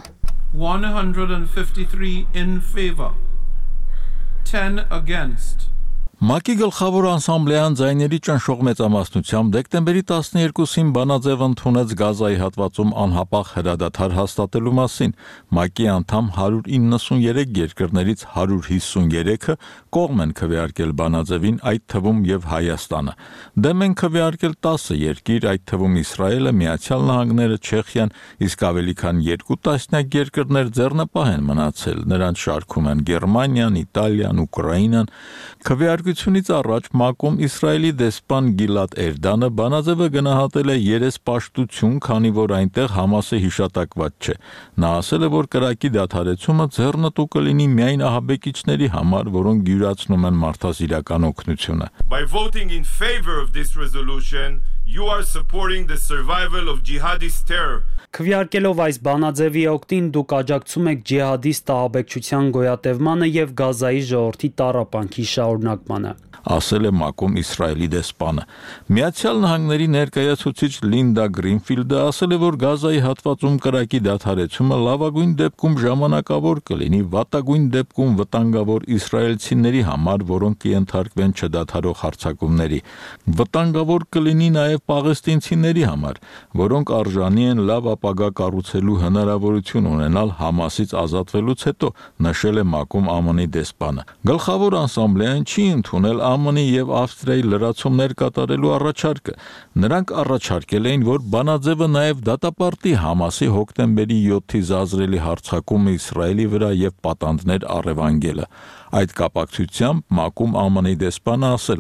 153 in favor, 10 against.
ՄԱԿ-ի գլխավոր անսամբլեան ձայների ճնշող մեծամասնությամբ դեկտեմբերի 12-ին բանաձև ընդունեց Գազայի հատվածում անհապաղ հրադադար հաստատելու մասին։ ՄԱԿ-ի անդամ 193 երկրներից 153-ը կողմ են քվեարկել բանաձևին, այդ թվում եւ Հայաստանը։ Դեմ են քվեարկել 10 երկիր, այդ թվում Իսրայելը, Միացյալ Նահանգները, Չեխիան, իսկ ավելի քան 2 տասնյակ երկրներ ձեռնպահ են մնացել։ Նրանց շարքում են Գերմանիան, Իտալիան, Ուկրաինան։ Քվեարկությունից առաջ ՄԱԿ-ում Իսրայելի դեսպան Գիլադ Էրդանը բանաձևը գնահատել է երեսպաշտություն, քանի որ այնտեղ Համասը հիշատակված չէ։ Նա ասել է, որ կրակի դադարեցումը ձեռնտու կլինի միայն ահաբեկիչների համար, որոնք յուրացնում են մարդասիրական օգնությունը։
By voting in favor of this resolution, you are supporting the survival of jihadist terror.
Քվեարկելով այս բանաձևի օգտին դուք աջակցում եք ջիհադիստ ահաբեկչության գոյատևմանը եւ Գազայի ժողովրդի տառապանքի շարունակմանը,
ասել է ՄԱԿ-ում Իսրայելի դեսպանը։ Միացյալ Նահանգների ներկայացուցիչ Լինդա Գրինֆիլդը ասել է, որ Գազայի հատվածում կրակի դադարեցումը լավագույն դեպքում ժամանակավոր կլինի, վատագույն դեպքում վտանգավոր իսրայելցիների համար, որոնք կենթարկվեն չդադարող հարձակումների։ Վտանգավոր կլինի նաև պաղեստինցիների համար, որոնք արժանի են լավ ապագա կառուցելու հնարավորություն ունենալ Համասից ազատվելուց հետո, նշել է ՄԱԿ-ում ԱՄՆ-ի դեսպանը։ Գլխավոր անսամբլեան չի ընդունել ԱՄՆ-ի եւ Ավստրիայի լրացումներ կատարելու առաջարկը։ Նրանք առաջարկել էին, որ բանաձևը նաև դատապարտի Համասի հոկտեմբերի 7-ի զազրելի հարձակումը Իսրայելի վրա եւ պատանդներ առևանգելը։ Այդ կապակցությամբ ՄԱԿ-ում ԱՄՆ-ի դեսպանը ասել է.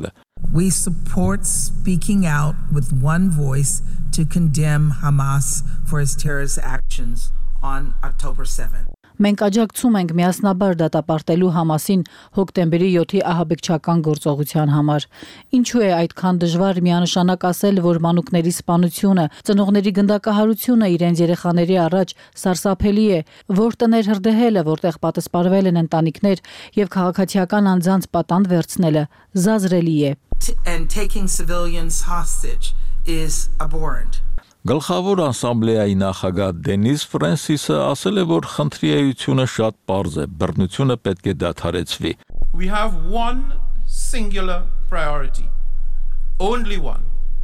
We support speaking out with one voice to condemn Hamas for its terrorist actions on October 7th.
Մենք աջակցում ենք միասնաբար դատապարտելու Համասին հոկտեմբերի 7-ի ահաբեկչական գործողության համար։ Ինչու է այդքան դժվար միանշանակ ասել, որ մանուկների սպանությունը, ծնողների գնդակահարությունը իրենց երեխաների առաջ սարսափելի է, որ տներ հրդեհելը, որտեղ պատասպարվել են ընտանիքներ եւ քաղաքացիական անձանց պատանդ վերցնելը զազրելի է։
And taking civilians hostage is abhorrent.
Գլխավոր ասամբլեայի նախագահ Դենիս Ֆրանսիսը ասել է, որ խնդրի էությունը շատ պարզ է, բռնությունը պետք է դադարեցվի։
We have one singular priority, only one,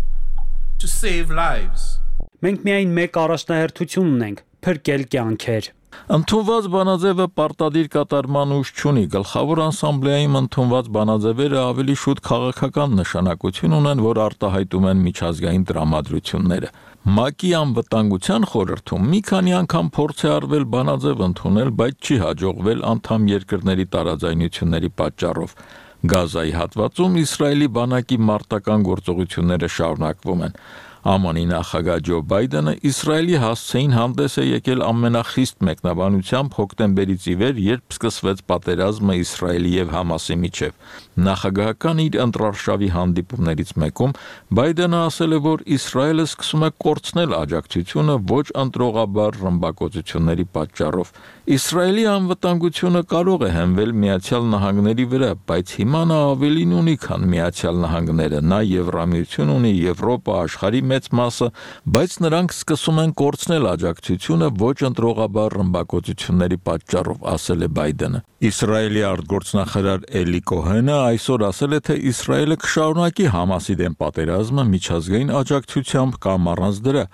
to save lives.
Մենք միայն մեկ առաջնահերթություն ունենք՝ փրկել կյանքեր։
Ընդունված բանաձևը պարտադիր կատարման ուժ չունի, գլխավոր ասամբլեայում ընդունված բանաձևերը ավելի շուտ քաղաքական նշանակություն ունեն, որ արտահայտում են միջազգային տրամադրությունները։ ՄԱԿ-ի անվտանգության խորհրդում մի քանի անգամ փորձ է արվել բանաձև ընդունել, բայց չի հաջողվել անդամ երկրների տարաձայնությունների պատճառով։ Գազայի հատվածում Իսրայելի բանակի մարտական գործողությունները շարունակվում են։ ԱՄՆ-ի նախագահ Ջո Բայդենը Իսրայելի հասցեին հանդես է եկել ամենախիստ մեկնաբանությամբ հոկտեմբերից ի վեր, երբ սկսվեց պատերազմը Իսրայելի եւ Համասի միջև։ Նախագահական իր ընտրարշավի հանդիպումներից մեկում Բայդենը ասել է, որ Իսրայելը սկսում է կորցնել աջակցությունը ոչ ընտրողաբար ռմբակոծությունների պատճառով։ Իսրայելի անվտանգությունը կարող է հենվել Միացյալ Նահանգների վրա, բայց հիմա նա ավելին ունի, քան Միացյալ Նահանգները։ Նա Եվրամիություն ունի, Եվրոպա, աշխարհի մեծ մասը, բայց նրանք սկսում են կորցնել աջակցությունը ոչ ընտրողաբար ռմբակոծությունների պատճառով, ասել է Բայդենը։ Իսրայելի արտգործնախարար Էլի Կոհենը այսօր ասել է, թե Իսրայելը կշարունակի Համասի դեմ պատերազմը միջազգային աջակցությամբ կամ առանց դրա։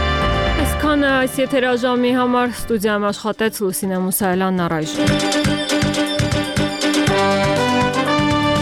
Այսքանը այս եթերաժամի համար ստուդիայում աշխատեց Լուսինե Մուսայելյանն առայժմ։